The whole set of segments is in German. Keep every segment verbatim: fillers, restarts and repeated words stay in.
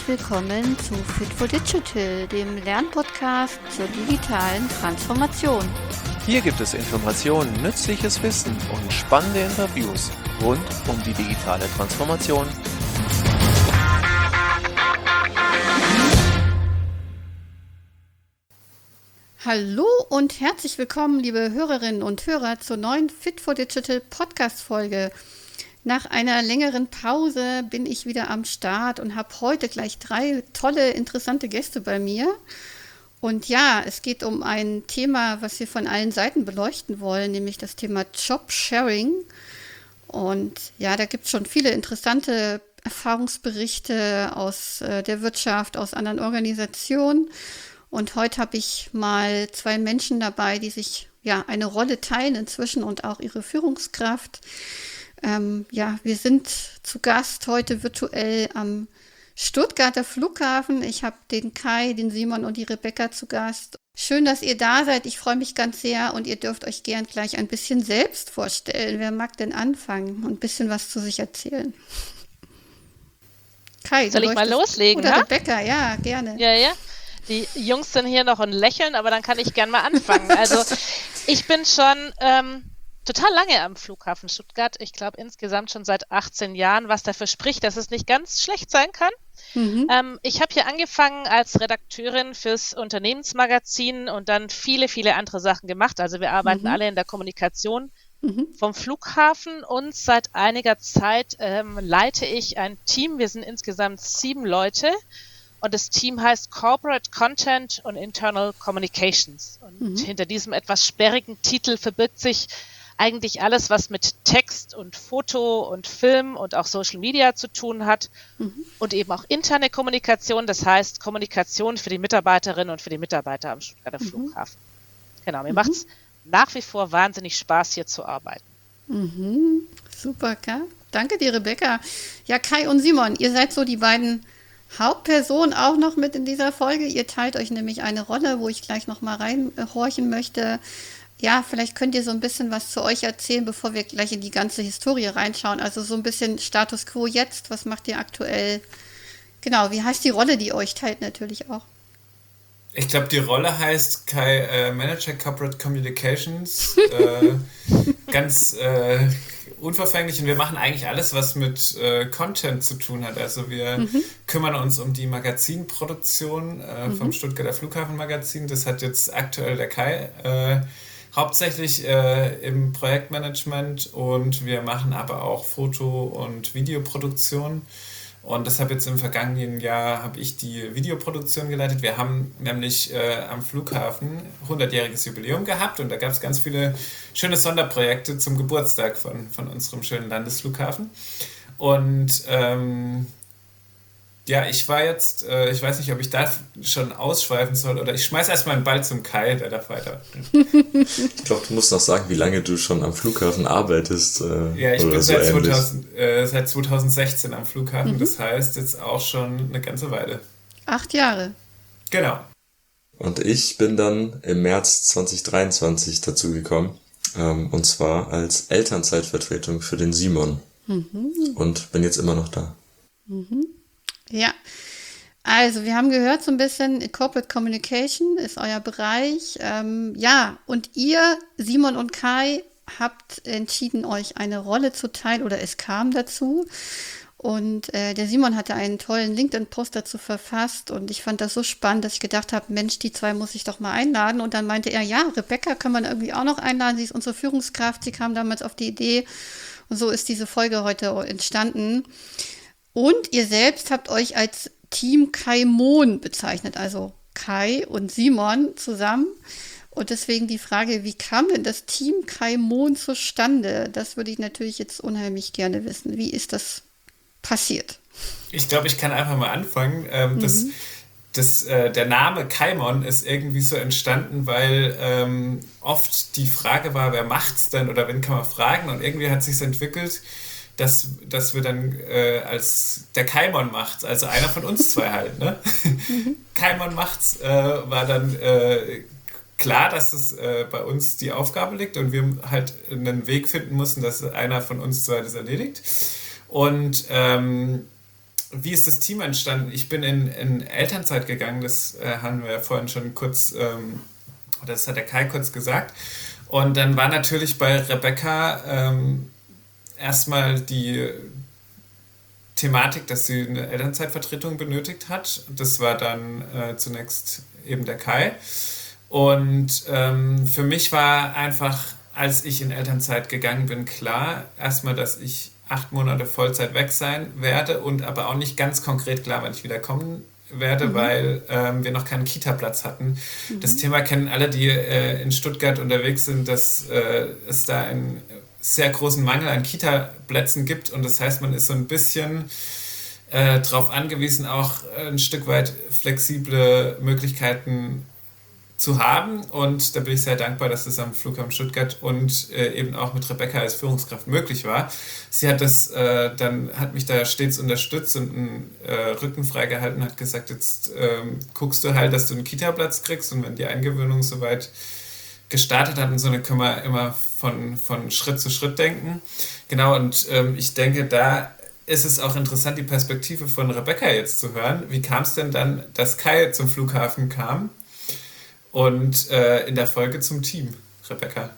willkommen zu Fit for Digital, dem Lernpodcast zur digitalen Transformation. Hier gibt es Informationen, nützliches Wissen und spannende Interviews rund um die digitale Transformation. Hallo und herzlich willkommen, liebe Hörerinnen und Hörer, zur neuen Fit for Digital Podcast-Folge. Nach einer längeren Pause bin ich wieder am Start und habe heute gleich drei tolle, interessante Gäste bei mir. Und ja, es geht um ein Thema, was wir von allen Seiten beleuchten wollen, nämlich das Thema Job-Sharing. Und ja, da gibt es schon viele interessante Erfahrungsberichte aus äh, der Wirtschaft, aus anderen Organisationen. Und heute habe ich mal zwei Menschen dabei, die sich ja eine Rolle teilen inzwischen und auch ihre Führungskraft. Ähm, ja, wir sind zu Gast heute virtuell am Stuttgarter Flughafen. Ich habe den Kai, den Simon und die Rebecca zu Gast. Schön, dass ihr da seid. Ich freue mich ganz sehr und ihr dürft euch gern gleich ein bisschen selbst vorstellen. Wer mag denn anfangen und ein bisschen was zu sich erzählen? Kai, soll ich mal loslegen? Oder ha? Rebecca, ja, gerne. Ja, ja. Die Jungs sind hier noch und lächeln, aber dann kann ich gern mal anfangen. Also ich bin schon ähm, total lange am Flughafen Stuttgart. Ich glaube insgesamt schon seit achtzehn Jahren, was dafür spricht, dass es nicht ganz schlecht sein kann. Mhm. Ähm, ich habe hier angefangen als Redakteurin fürs Unternehmensmagazin und dann viele, viele andere Sachen gemacht. Also wir arbeiten mhm. alle in der Kommunikation mhm. vom Flughafen und seit einiger Zeit ähm, leite ich ein Team. Wir sind insgesamt sieben Leute. Und das Team heißt Corporate Content und Internal Communications. Und mhm. hinter diesem etwas sperrigen Titel verbirgt sich eigentlich alles, was mit Text und Foto und Film und auch Social Media zu tun hat. Mhm. Und eben auch interne Kommunikation, das heißt Kommunikation für die Mitarbeiterinnen und für die Mitarbeiter am Stuttgarter mhm. Flughafen. Genau, mir mhm. macht es nach wie vor wahnsinnig Spaß, hier zu arbeiten. Mhm. Super, Kai. Danke dir, Rebecca. Ja, Kai und Simon, ihr seid so die beiden Hauptperson auch noch mit in dieser Folge. Ihr teilt euch nämlich eine Rolle, wo ich gleich noch mal reinhorchen möchte. Ja, vielleicht könnt ihr so ein bisschen was zu euch erzählen, bevor wir gleich in die ganze Historie reinschauen. Also so ein bisschen Status Quo jetzt. Was macht ihr aktuell? Genau, wie heißt die Rolle, die ihr euch teilt natürlich auch? Ich glaube, die Rolle heißt Kai, äh, Manager Corporate Communications. äh, ganz äh, unverfänglich, und wir machen eigentlich alles, was mit äh, Content zu tun hat. Also wir mhm. kümmern uns um die Magazinproduktion äh, mhm. vom Stuttgarter Flughafen Magazin. Das hat jetzt aktuell der Kai äh, hauptsächlich äh, im Projektmanagement, und wir machen aber auch Foto- und Videoproduktion. Und deshalb jetzt im vergangenen Jahr habe ich die Videoproduktion geleitet. Wir haben nämlich äh, am Flughafen hundertjähriges Jubiläum gehabt, und da gab es ganz viele schöne Sonderprojekte zum Geburtstag von, von unserem schönen Landesflughafen. Und ähm, ja, ich war jetzt, äh, ich weiß nicht, ob ich da schon ausschweifen soll, oder ich schmeiß erstmal einen Ball zum Kai, der darf weiter. Ich glaube, du musst noch sagen, wie lange du schon am Flughafen arbeitest. Äh, ja, ich oder bin so seit, zweitausend, äh, seit zweitausendsechzehn am Flughafen, mhm. das heißt jetzt auch schon eine ganze Weile. Acht Jahre. Genau. Und ich bin dann im März zweitausenddreiundzwanzig dazu gekommen, ähm, und zwar als Elternzeitvertretung für den Simon. Mhm. Und bin jetzt immer noch da. Mhm. Ja, also wir haben gehört so ein bisschen, Corporate Communication ist euer Bereich. Ähm, ja, und ihr, Simon und Kai, habt entschieden, euch eine Rolle zu teilen, oder es kam dazu. Und äh, der Simon hatte einen tollen LinkedIn-Post dazu verfasst, und ich fand das so spannend, dass ich gedacht habe, Mensch, die zwei muss ich doch mal einladen. Und dann meinte er, ja, Rebecca kann man irgendwie auch noch einladen, sie ist unsere Führungskraft, sie kam damals auf die Idee. Und so ist diese Folge heute entstanden. Und ihr selbst habt euch als Team Kai-Mon bezeichnet, also Kai und Simon zusammen. Und deswegen die Frage, wie kam denn das Team Kai-Mon zustande? Das würde ich natürlich jetzt unheimlich gerne wissen. Wie ist das passiert? Ich glaube, ich kann einfach mal anfangen. Ähm, mhm. das, das, äh, der Name Kai-Mon ist irgendwie so entstanden, weil ähm, oft die Frage war, wer macht's denn, oder wen kann man fragen? Und irgendwie hat sich's entwickelt, Dass, dass wir dann äh, als der Kai-Mon macht's, also einer von uns zwei halt, ne? Mhm. Kai-Mon macht's, äh, war dann äh, klar, dass das äh, bei uns die Aufgabe liegt, und wir halt einen Weg finden mussten, dass einer von uns zwei das erledigt. Und ähm, wie ist das Team entstanden? Ich bin in, in Elternzeit gegangen, das äh, haben wir ja vorhin schon kurz, ähm, das hat der Kai kurz gesagt. Und dann war natürlich bei Rebecca ähm, erstmal die Thematik, dass sie eine Elternzeitvertretung benötigt hat. Das war dann äh, zunächst eben der Kai. Und ähm, für mich war einfach, als ich in Elternzeit gegangen bin, klar, erstmal, dass ich acht Monate Vollzeit weg sein werde und aber auch nicht ganz konkret klar, wann ich wieder kommen werde, mhm. weil ähm, wir noch keinen Kita-Platz hatten. Mhm. Das Thema kennen alle, die äh, in Stuttgart unterwegs sind, dass äh, es da einen sehr großen Mangel an Kita-Plätzen gibt und das heißt, man ist so ein bisschen äh, darauf angewiesen, auch ein Stück weit flexible Möglichkeiten zu haben und da bin ich sehr dankbar, dass das am Flughafen Stuttgart und äh, eben auch mit Rebecca als Führungskraft möglich war. Sie hat das äh, dann, hat mich da stets unterstützt und einen äh, Rücken freigehalten, hat gesagt, jetzt ähm, guckst du halt, dass du einen Kita-Platz kriegst und wenn die Eingewöhnung soweit gestartet hat und so, dann können wir immer von, von Schritt zu Schritt denken. Genau, und ähm, ich denke, da ist es auch interessant, die Perspektive von Rebecca jetzt zu hören. Wie kam es denn dann, dass Kai zum Flughafen kam? Und äh, in der Folge zum Team, Rebecca.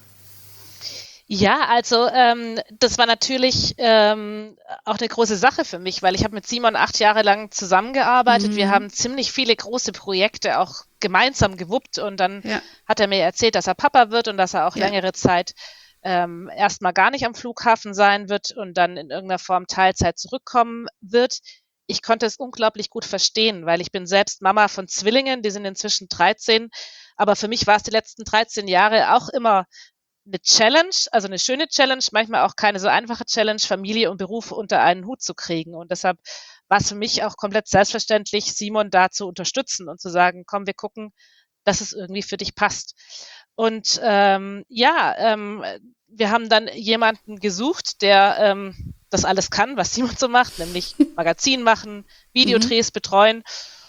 Ja, also ähm, das war natürlich ähm, auch eine große Sache für mich, weil ich habe mit Simon acht Jahre lang zusammengearbeitet. Mhm. Wir haben ziemlich viele große Projekte auch gemeinsam gewuppt und dann ja. hat er mir erzählt, dass er Papa wird und dass er auch ja. längere Zeit ähm, erstmal gar nicht am Flughafen sein wird und dann in irgendeiner Form Teilzeit zurückkommen wird. Ich konnte es unglaublich gut verstehen, weil ich bin selbst Mama von Zwillingen, die sind inzwischen dreizehn. Aber für mich war es die letzten dreizehn Jahre auch immer eine Challenge, also eine schöne Challenge, manchmal auch keine so einfache Challenge, Familie und Beruf unter einen Hut zu kriegen. Und deshalb war es für mich auch komplett selbstverständlich, Simon da zu unterstützen und zu sagen, komm, wir gucken, dass es irgendwie für dich passt. Und ähm, ja, ähm, wir haben dann jemanden gesucht, der ähm, das alles kann, was Simon so macht, nämlich Magazin machen, Videodrehs mhm. betreuen.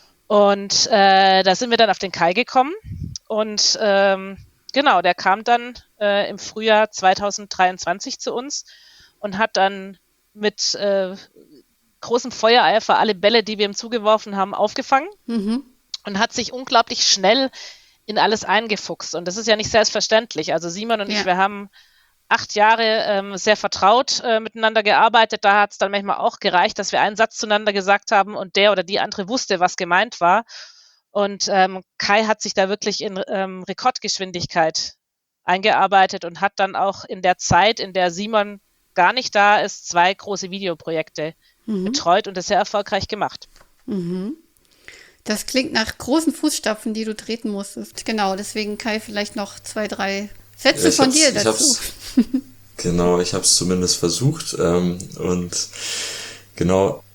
Und äh, da sind wir dann auf den Kai gekommen und ähm, genau, der kam dann äh, im Frühjahr zwanzig dreiundzwanzig zu uns und hat dann mit äh, großem Feuereifer alle Bälle, die wir ihm zugeworfen haben, aufgefangen mhm. und hat sich unglaublich schnell in alles eingefuchst. Und das ist ja nicht selbstverständlich. Also Simon und ja. ich, wir haben acht Jahre ähm, sehr vertraut äh, miteinander gearbeitet. Da hat es dann manchmal auch gereicht, dass wir einen Satz zueinander gesagt haben und der oder die andere wusste, was gemeint war. Und ähm, Kai hat sich da wirklich in ähm, Rekordgeschwindigkeit eingearbeitet und hat dann auch in der Zeit, in der Simon gar nicht da ist, zwei große Videoprojekte mhm. betreut und das sehr erfolgreich gemacht. Mhm. Das klingt nach großen Fußstapfen, die du treten musstest. Genau, deswegen Kai vielleicht noch zwei, drei Sätze ja, von dir dazu. Ich genau, ich habe es zumindest versucht ähm, und genau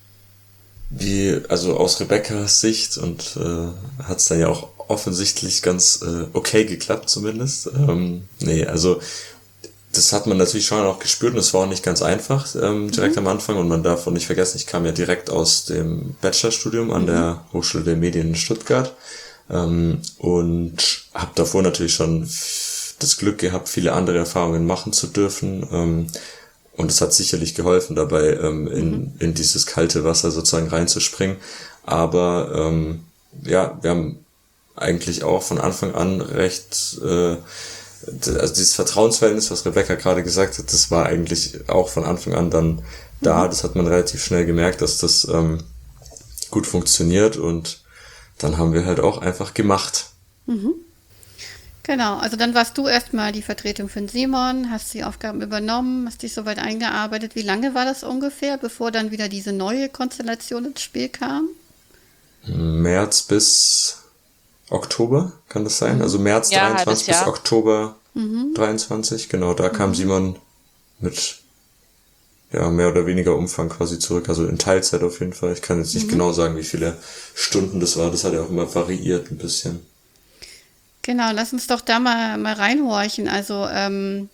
wie, also aus Rebeccas Sicht und äh, hat es dann ja auch offensichtlich ganz äh, okay geklappt zumindest. Ähm, nee, also das hat man natürlich schon auch gespürt und es war auch nicht ganz einfach ähm, direkt mhm. am Anfang und man darf auch nicht vergessen, ich kam ja direkt aus dem Bachelorstudium an mhm. der Hochschule der Medien in Stuttgart ähm, und habe davor natürlich schon f- das Glück gehabt, viele andere Erfahrungen machen zu dürfen ähm, und es hat sicherlich geholfen dabei, ähm, in, mhm. in dieses kalte Wasser sozusagen reinzuspringen, aber ähm, ja, wir haben eigentlich auch von Anfang an recht äh, also dieses Vertrauensverhältnis, was Rebecca gerade gesagt hat, das war eigentlich auch von Anfang an dann da. Mhm. Das hat man relativ schnell gemerkt, dass das ähm, gut funktioniert und dann haben wir halt auch einfach gemacht. Mhm. Genau, also dann warst du erstmal die Vertretung für den Simon, hast die Aufgaben übernommen, hast dich soweit eingearbeitet. Wie lange war das ungefähr, bevor dann wieder diese neue Konstellation ins Spiel kam? März bis Oktober, kann das sein? Also März ja, dreiundzwanzig bis Oktober mhm. dreiundzwanzig, genau, da kam mhm. Simon mit ja mehr oder weniger Umfang quasi zurück, also in Teilzeit auf jeden Fall. Ich kann jetzt nicht mhm. genau sagen, wie viele Stunden das war, das hat ja auch immer variiert ein bisschen. Genau, lass uns doch da mal, mal reinhorchen. Also ähm,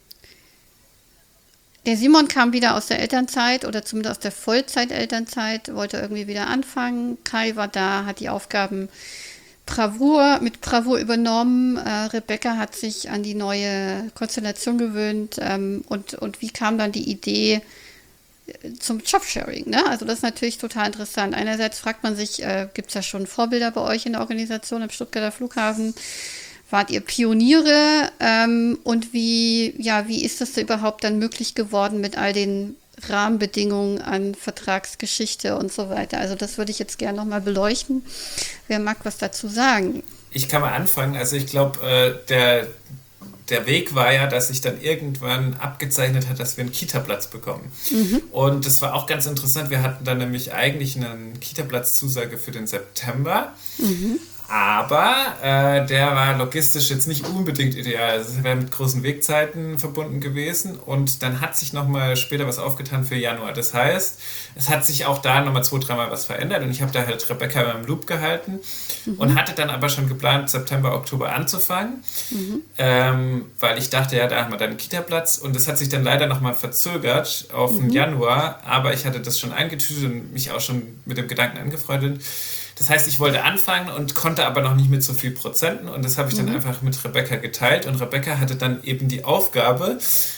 der Simon kam wieder aus der Elternzeit oder zumindest aus der Vollzeit-Elternzeit, wollte irgendwie wieder anfangen. Kai war da, hat die Aufgaben Bravour, mit Bravour übernommen. Äh, Rebecca hat sich an die neue Konstellation gewöhnt. Ähm, und, und wie kam dann die Idee, zum Jobsharing, ne? Also das ist natürlich total interessant. Einerseits fragt man sich, äh, gibt es ja schon Vorbilder bei euch in der Organisation am Stuttgarter Flughafen? Wart ihr Pioniere? Ähm, und wie, ja, wie ist das da überhaupt dann möglich geworden mit all den Rahmenbedingungen an Vertragsgeschichte und so weiter? Also das würde ich jetzt gerne nochmal beleuchten. Wer mag was dazu sagen? Ich kann mal anfangen. Also ich glaube, äh, der Der Weg war ja, dass sich dann irgendwann abgezeichnet hat, dass wir einen Kita-Platz bekommen. Mhm. Und das war auch ganz interessant. Wir hatten dann nämlich eigentlich einen Kita-Platz-Zusage für den September. Mhm. Aber äh, der war logistisch jetzt nicht unbedingt ideal. Also es wäre mit großen Wegzeiten verbunden gewesen. Und dann hat sich nochmal später was aufgetan für Januar. Das heißt, es hat sich auch da nochmal zwei, dreimal was verändert. Und ich habe da halt Rebecca beim Loop gehalten mhm. und hatte dann aber schon geplant, September, Oktober anzufangen. Mhm. Ähm, weil ich dachte, ja, da haben wir dann einen Kita-Platz. Und das hat sich dann leider nochmal verzögert auf mhm. den Januar. Aber ich hatte das schon eingetütet und mich auch schon mit dem Gedanken angefreundet. Das heißt, ich wollte anfangen und konnte aber noch nicht mit so viel Prozenten und das habe ich dann mhm. einfach mit Rebecca geteilt und Rebecca hatte dann eben die Aufgabe,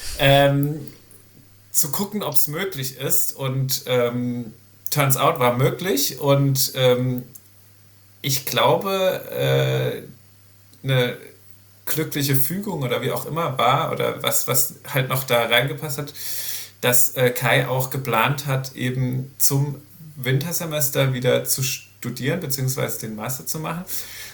ähm, zu gucken, ob es möglich ist und ähm, turns out war möglich und ähm, ich glaube, äh, eine glückliche Fügung oder wie auch immer war oder was, was halt noch da reingepasst hat, dass äh, Kai auch geplant hat, eben zum Wintersemester wieder zu studieren, beziehungsweise den Master zu machen.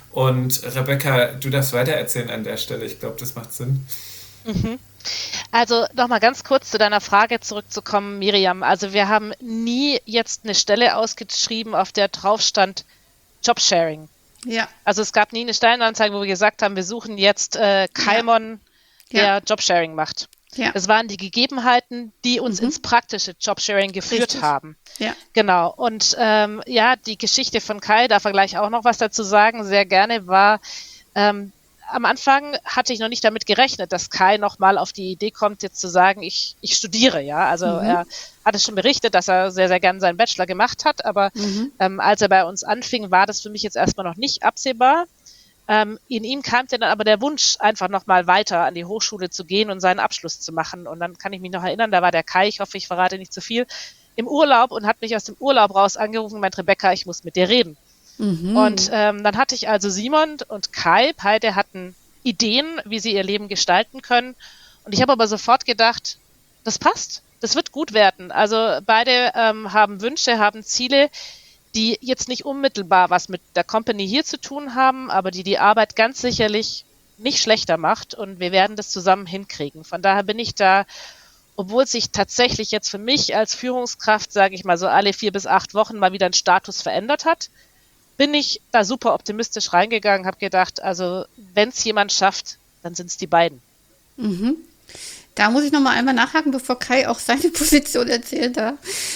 Und Rebecca, du darfst weiter erzählen an der Stelle. Ich glaube, das macht Sinn. Mhm. Also nochmal ganz kurz zu deiner Frage zurückzukommen, Miriam. Also wir haben nie jetzt eine Stelle ausgeschrieben, auf der drauf stand Jobsharing. Ja. Also es gab nie eine Stellenanzeige, wo wir gesagt haben, wir suchen jetzt äh, Kaimon, ja. der ja. Jobsharing macht. Ja. Das waren die Gegebenheiten, die uns mhm. ins praktische Jobsharing geführt Richtig. haben. Ja. Genau. Und ähm, ja, die Geschichte von Kai, darf er gleich auch noch was dazu sagen, sehr gerne, war, ähm, am Anfang hatte ich noch nicht damit gerechnet, dass Kai nochmal auf die Idee kommt, jetzt zu sagen, ich, ich studiere, ja. Also mhm. er hatte schon berichtet, dass er sehr, sehr gerne seinen Bachelor gemacht hat, aber mhm. ähm, als er bei uns anfing, war das für mich jetzt erstmal noch nicht absehbar. Ähm, in ihm kam dann aber der Wunsch, einfach nochmal weiter an die Hochschule zu gehen und seinen Abschluss zu machen. Und dann kann ich mich noch erinnern, da war der Kai, ich hoffe, ich verrate nicht zu viel, im Urlaub und hat mich aus dem Urlaub raus angerufen und meint, Rebecca, ich muss mit dir reden. Mhm. Und ähm, dann hatte ich also Simon und Kai, beide hatten Ideen, wie sie ihr Leben gestalten können. Und ich habe aber sofort gedacht, das passt, das wird gut werden. Also beide ähm, haben Wünsche, haben Ziele, die jetzt nicht unmittelbar was mit der Company hier zu tun haben, aber die die Arbeit ganz sicherlich nicht schlechter macht und wir werden das zusammen hinkriegen. Von daher bin ich da, obwohl sich tatsächlich jetzt für mich als Führungskraft, sage ich mal so alle vier bis acht Wochen mal wieder ein Status verändert hat, bin ich da super optimistisch reingegangen, habe gedacht, also wenn es jemand schafft, dann sind es die beiden. Mhm. Da muss ich noch mal einmal nachhaken, bevor Kai auch seine Position erzählt hat.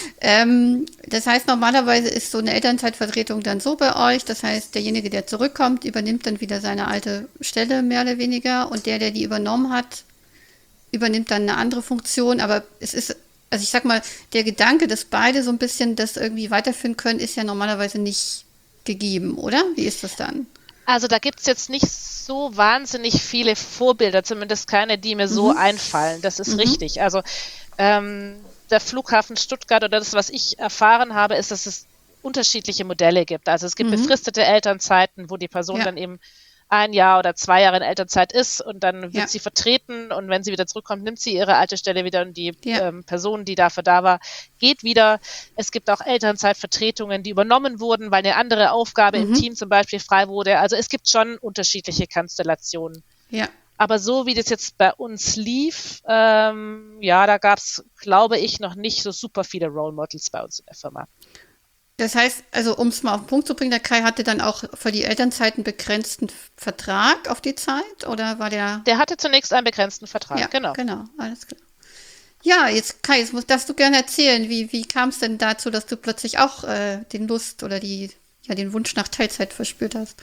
Ähm, das heißt, normalerweise ist so eine Elternzeitvertretung dann so bei euch. Das heißt, derjenige, der zurückkommt, übernimmt dann wieder seine alte Stelle, mehr oder weniger. Und der, der die übernommen hat, übernimmt dann eine andere Funktion. Aber es ist, also ich sag mal, der Gedanke, dass beide so ein bisschen das irgendwie weiterführen können, ist ja normalerweise nicht gegeben, oder? Wie ist das dann? Also da gibt es jetzt nicht so wahnsinnig viele Vorbilder, zumindest keine, die mir so mhm. einfallen. Das ist mhm. richtig. Also ähm, der Flughafen Stuttgart oder das, was ich erfahren habe, ist, dass es unterschiedliche Modelle gibt. Also es gibt mhm. befristete Elternzeiten, wo die Person ja. dann eben ein Jahr oder zwei Jahre in Elternzeit ist und dann wird ja. sie vertreten und wenn sie wieder zurückkommt, nimmt sie ihre alte Stelle wieder und die ja. ähm, Person, die dafür da war, geht wieder. Es gibt auch Elternzeitvertretungen, die übernommen wurden, weil eine andere Aufgabe mhm. im Team zum Beispiel frei wurde. Also es gibt schon unterschiedliche Konstellationen. Ja. Aber so wie das jetzt bei uns lief, ähm, ja, da gab es, glaube ich, noch nicht so super viele Role Models bei uns in der Firma. Das heißt, also um es mal auf den Punkt zu bringen, der Kai hatte dann auch für die Elternzeit einen begrenzten Vertrag auf die Zeit, oder war der? Der hatte zunächst einen begrenzten Vertrag, ja, genau. genau, alles klar. Ja, jetzt Kai, jetzt musst, darfst du gerne erzählen, wie, wie kam es denn dazu, dass du plötzlich auch äh, den Lust oder die, ja, den Wunsch nach Teilzeit verspürt hast?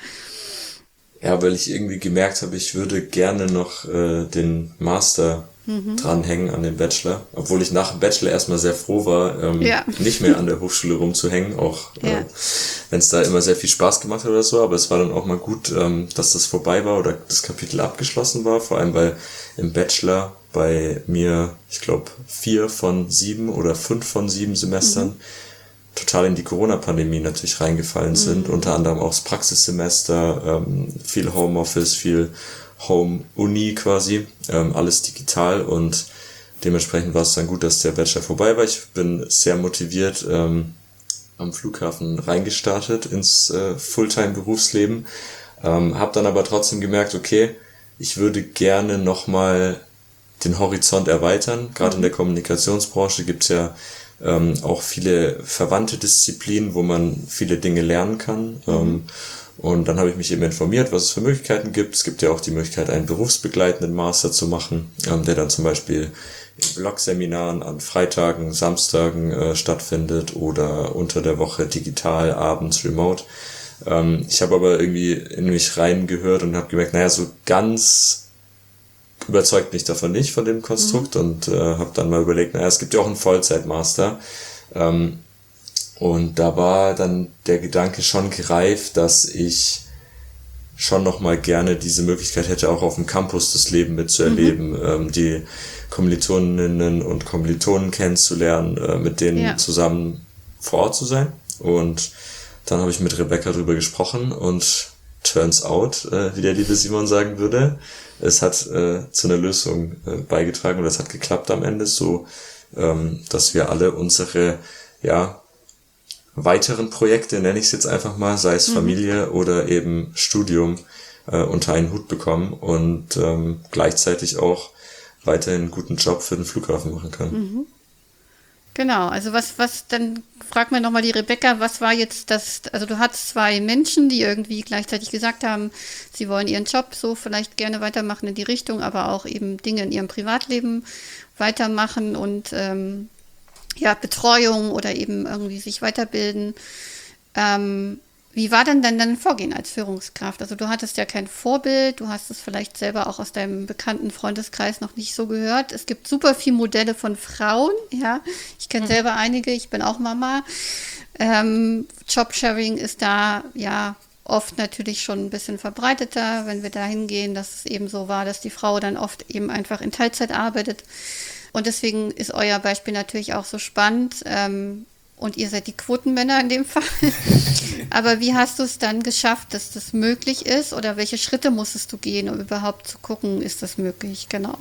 Ja, weil ich irgendwie gemerkt habe, ich würde gerne noch äh, den Master Mhm. dranhängen an den Bachelor, obwohl ich nach dem Bachelor erstmal sehr froh war, ähm, ja. nicht mehr an der Hochschule rumzuhängen, auch ja. äh, wenn es da immer sehr viel Spaß gemacht hat oder so, aber es war dann auch mal gut, ähm, dass das vorbei war oder das Kapitel abgeschlossen war, vor allem weil im Bachelor bei mir, ich glaube, vier von sieben oder fünf von sieben Semestern mhm. total in die Corona-Pandemie natürlich reingefallen sind. Mhm. Unter anderem auch das Praxissemester, ähm, viel Homeoffice, viel Home-Uni quasi, ähm, alles digital, und dementsprechend war es dann gut, dass der Bachelor vorbei war. Ich bin sehr motiviert ähm, am Flughafen reingestartet ins äh, Fulltime-Berufsleben, ähm, habe dann aber trotzdem gemerkt, okay, ich würde gerne nochmal den Horizont erweitern. Gerade mhm. in der Kommunikationsbranche gibt es ja ähm, auch viele verwandte Disziplinen, wo man viele Dinge lernen kann. Mhm. Ähm, Und dann habe ich mich eben informiert, was es für Möglichkeiten gibt. Es gibt ja auch die Möglichkeit, einen berufsbegleitenden Master zu machen, ähm, der dann zum Beispiel in Blogseminaren an Freitagen, Samstagen äh, stattfindet oder unter der Woche digital, abends remote. Ähm, ich habe aber irgendwie in mich reingehört und habe gemerkt, naja, so ganz überzeugt mich davon nicht, von dem Konstrukt, mhm. und äh, habe dann mal überlegt, naja, es gibt ja auch einen Vollzeitmaster. Ähm, Und da war dann der Gedanke schon gereift, dass ich schon nochmal gerne diese Möglichkeit hätte, auch auf dem Campus das Leben mitzuerleben, mhm. ähm, die Kommilitoninnen und Kommilitonen kennenzulernen, äh, mit denen ja. zusammen vor Ort zu sein. Und dann habe ich mit Rebecca drüber gesprochen und turns out, äh, wie der liebe Simon sagen würde, es hat äh, zu einer Lösung äh, beigetragen, und es hat geklappt am Ende so, ähm, dass wir alle unsere, ja, weiteren Projekte, nenne ich es jetzt einfach mal, sei es mhm. Familie oder eben Studium, äh, unter einen Hut bekommen und ähm, gleichzeitig auch weiterhin einen guten Job für den Flughafen machen können. Mhm. Genau, also was, was, dann frag mir nochmal die Rebecca, was war jetzt das, also du hattest zwei Menschen, die irgendwie gleichzeitig gesagt haben, sie wollen ihren Job so vielleicht gerne weitermachen in die Richtung, aber auch eben Dinge in ihrem Privatleben weitermachen und ähm, ja, Betreuung oder eben irgendwie sich weiterbilden. Ähm, wie war denn dann dein Vorgehen als Führungskraft? Also du hattest ja kein Vorbild, du hast es vielleicht selber auch aus deinem bekannten Freundeskreis noch nicht so gehört. Es gibt super viele Modelle von Frauen, ja. Ich kenne mhm. selber einige, ich bin auch Mama. Ähm, Jobsharing ist da ja oft natürlich schon ein bisschen verbreiteter, wenn wir da hingehen, dass es eben so war, dass die Frau dann oft eben einfach in Teilzeit arbeitet. Und deswegen ist euer Beispiel natürlich auch so spannend. Ähm, und ihr seid die Quotenmänner in dem Fall. Aber wie hast du es dann geschafft, dass das möglich ist? Oder welche Schritte musstest du gehen, um überhaupt zu gucken, ist das möglich? Genau.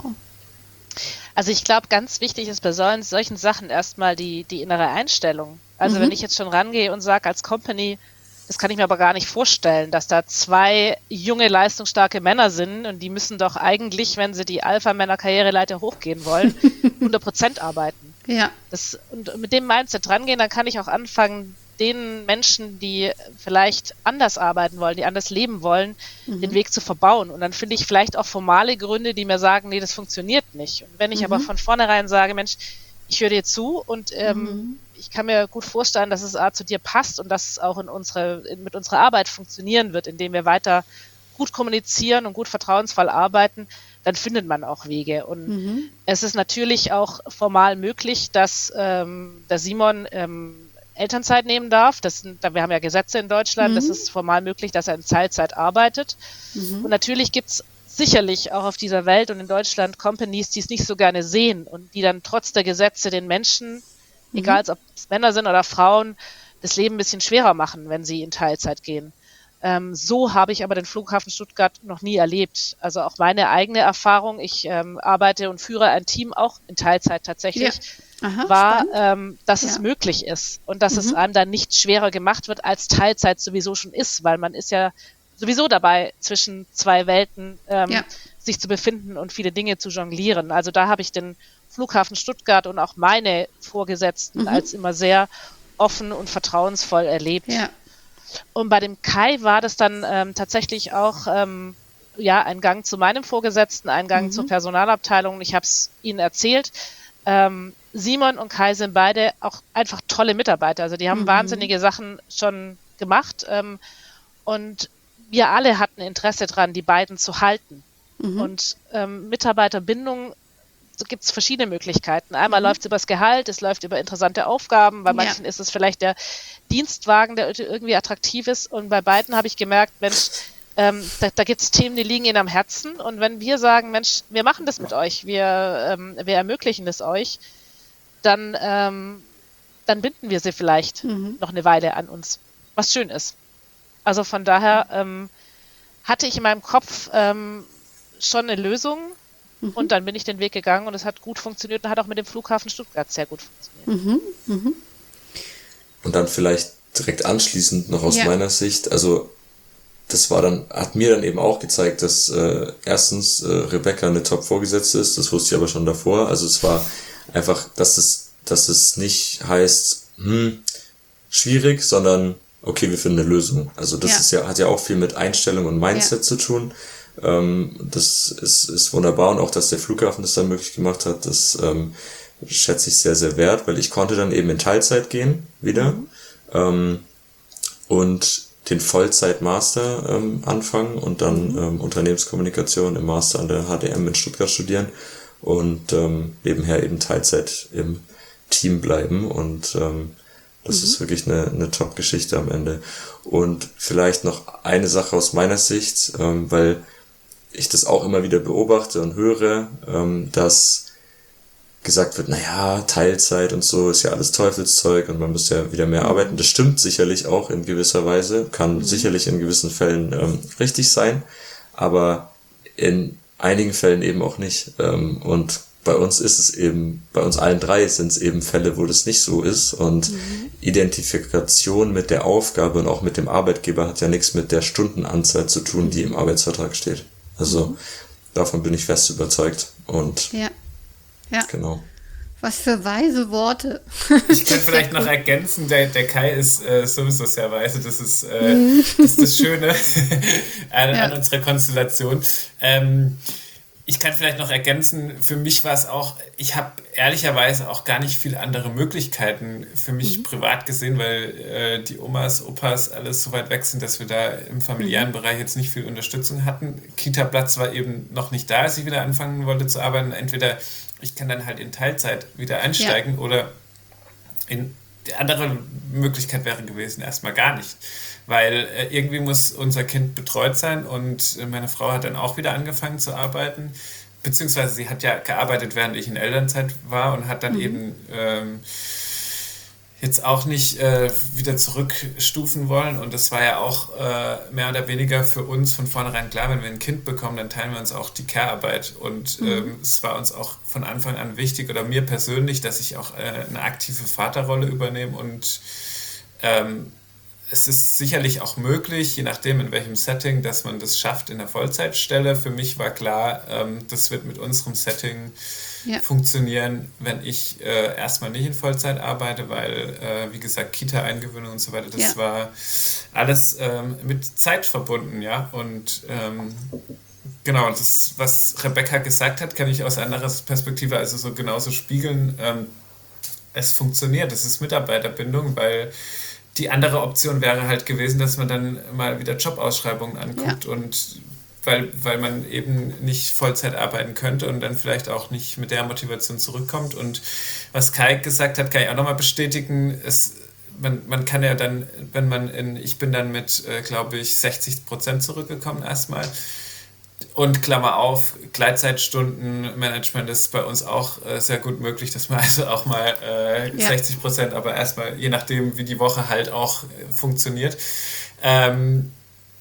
Also ich glaube, ganz wichtig ist bei solchen, solchen Sachen erstmal die, die innere Einstellung. Also mhm. wenn ich jetzt schon rangehe und sage als Company, das kann ich mir aber gar nicht vorstellen, dass da zwei junge, leistungsstarke Männer sind und die müssen doch eigentlich, wenn sie die Alpha-Männer-Karriereleiter hochgehen wollen, hundert Prozent arbeiten. Ja. Das, und mit dem Mindset rangehen, dann kann ich auch anfangen, den Menschen, die vielleicht anders arbeiten wollen, die anders leben wollen, mhm. den Weg zu verbauen. Und dann finde ich vielleicht auch formale Gründe, die mir sagen, nee, das funktioniert nicht. Und wenn ich mhm. aber von vornherein sage, Mensch, ich höre dir zu und ähm, mhm. ich kann mir gut vorstellen, dass es A, zu dir passt und dass es auch in unsere, in, mit unserer Arbeit funktionieren wird, indem wir weiter gut kommunizieren und gut vertrauensvoll arbeiten, dann findet man auch Wege. Und mhm. es ist natürlich auch formal möglich, dass ähm, der Simon ähm, Elternzeit nehmen darf. Das sind, wir haben ja Gesetze in Deutschland, mhm. das ist formal möglich, dass er in Teilzeit arbeitet. Mhm. Und natürlich gibt es sicherlich auch auf dieser Welt und in Deutschland Companies, die es nicht so gerne sehen und die dann trotz der Gesetze den Menschen, mhm. egal ob es Männer sind oder Frauen, das Leben ein bisschen schwerer machen, wenn sie in Teilzeit gehen. Ähm, so habe ich aber den Flughafen Stuttgart noch nie erlebt. Also auch meine eigene Erfahrung, ich ähm, arbeite und führe ein Team auch in Teilzeit tatsächlich, ja. Aha, war, ähm, dass ja. es möglich ist und dass mhm. es einem dann nicht schwerer gemacht wird, als Teilzeit sowieso schon ist, weil man ist ja sowieso dabei, zwischen zwei Welten ähm, ja. sich zu befinden und viele Dinge zu jonglieren. Also da habe ich den Flughafen Stuttgart und auch meine Vorgesetzten mhm. als immer sehr offen und vertrauensvoll erlebt. Ja. Und bei dem Kai war das dann ähm, tatsächlich auch ähm, ja ein Gang zu meinem Vorgesetzten, ein Gang mhm. zur Personalabteilung. Ich habe es ihnen erzählt. Ähm, Simon und Kai sind beide auch einfach tolle Mitarbeiter. Also die haben mhm. wahnsinnige Sachen schon gemacht. Ähm, und wir alle hatten Interesse daran, die beiden zu halten. Mhm. Und ähm, Mitarbeiterbindung, so gibt es verschiedene Möglichkeiten. Einmal mhm. läuft es über das Gehalt, es läuft über interessante Aufgaben. Bei manchen ja. ist es vielleicht der Dienstwagen, der irgendwie attraktiv ist. Und bei beiden habe ich gemerkt, Mensch, ähm, da, da gibt es Themen, die liegen ihnen am Herzen. Und wenn wir sagen, Mensch, wir machen das mit euch, wir, ähm, wir ermöglichen das euch, dann, ähm, dann binden wir sie vielleicht mhm. noch eine Weile an uns, was schön ist. Also von daher ähm, hatte ich in meinem Kopf ähm, schon eine Lösung mhm. und dann bin ich den Weg gegangen und es hat gut funktioniert und hat auch mit dem Flughafen Stuttgart sehr gut funktioniert. Mhm. Mhm. Und dann vielleicht direkt anschließend noch aus ja. meiner Sicht, also das war dann, hat mir dann eben auch gezeigt, dass äh, erstens äh, Rebecca eine Top-Vorgesetzte ist, das wusste ich aber schon davor, also es war einfach, dass es, dass es nicht heißt, hm, schwierig, sondern okay, wir finden eine Lösung. Also das ja. ist ja, hat ja auch viel mit Einstellung und Mindset ja. zu tun. Ähm, das ist, ist wunderbar und auch, dass der Flughafen das dann möglich gemacht hat, das ähm, schätze ich sehr, sehr wert, weil ich konnte dann eben in Teilzeit gehen wieder mhm. ähm, und den Vollzeit-Master ähm, anfangen und dann ähm, Unternehmenskommunikation im Master an der H D M in Stuttgart studieren und ähm, nebenher eben Teilzeit im Team bleiben und ähm, das mhm. ist wirklich eine, eine Top-Geschichte am Ende. Und vielleicht noch eine Sache aus meiner Sicht, ähm, weil ich das auch immer wieder beobachte und höre, ähm, dass gesagt wird, naja, Teilzeit und so ist ja alles Teufelszeug und man muss ja wieder mehr arbeiten. Das stimmt sicherlich auch in gewisser Weise, kann mhm. sicherlich in gewissen Fällen ähm, richtig sein, aber in einigen Fällen eben auch nicht. Ähm, und bei uns ist es eben, bei uns allen drei sind es eben Fälle, wo das nicht so ist und mhm. Identifikation mit der Aufgabe und auch mit dem Arbeitgeber hat ja nichts mit der Stundenanzahl zu tun, die im Arbeitsvertrag steht. Also mhm. davon bin ich fest überzeugt und ja. Ja. Genau. Was für weise Worte. Ich kann vielleicht noch ergänzen, der, der Kai ist äh, sowieso sehr weise, das ist, äh, das, ist das Schöne an, ja. an unserer Konstellation. Ähm, ich kann vielleicht noch ergänzen, für mich war es auch, ich habe ehrlicherweise auch gar nicht viele andere Möglichkeiten für mich mhm. privat gesehen, weil äh, die Omas, Opas alles so weit weg sind, dass wir da im familiären mhm. Bereich jetzt nicht viel Unterstützung hatten. Kita-Platz war eben noch nicht da, als ich wieder anfangen wollte zu arbeiten. Entweder ich kann dann halt in Teilzeit wieder einsteigen ja. oder in, die andere Möglichkeit wäre gewesen, erstmal gar nicht. Weil äh, irgendwie muss unser Kind betreut sein und äh, meine Frau hat dann auch wieder angefangen zu arbeiten, beziehungsweise sie hat ja gearbeitet, während ich in Elternzeit war und hat dann mhm. eben ähm, jetzt auch nicht äh, wieder zurückstufen wollen und das war ja auch äh, mehr oder weniger für uns von vornherein klar, wenn wir ein Kind bekommen, dann teilen wir uns auch die Care-Arbeit und mhm. ähm, es war uns auch von Anfang an wichtig oder mir persönlich, dass ich auch äh, eine aktive Vaterrolle übernehme und ähm, es ist sicherlich auch möglich, je nachdem in welchem Setting, dass man das schafft in der Vollzeitstelle. Für mich war klar, ähm, das wird mit unserem Setting ja. funktionieren, wenn ich äh, erstmal nicht in Vollzeit arbeite, weil, äh, wie gesagt, Kita-Eingewöhnung und so weiter, das ja. war alles ähm, mit Zeit verbunden, ja. Und ähm, genau, das, was Rebecca gesagt hat, kann ich aus anderer Perspektive also so genauso spiegeln. Ähm, es funktioniert, es ist Mitarbeiterbindung, weil die andere Option wäre halt gewesen, dass man dann mal wieder Jobausschreibungen anguckt ja. und weil, weil man eben nicht Vollzeit arbeiten könnte und dann vielleicht auch nicht mit der Motivation zurückkommt. Und was Kai gesagt hat, kann ich auch nochmal bestätigen, es, man, man kann ja dann, wenn man in, ich bin dann mit, äh, glaube ich, sechzig Prozent zurückgekommen erstmal. Und Klammer auf, Gleitzeitstundenmanagement ist bei uns auch äh, sehr gut möglich, dass man also auch mal äh, ja. sechzig Prozent, aber erstmal je nachdem, wie die Woche halt auch äh, funktioniert, ähm,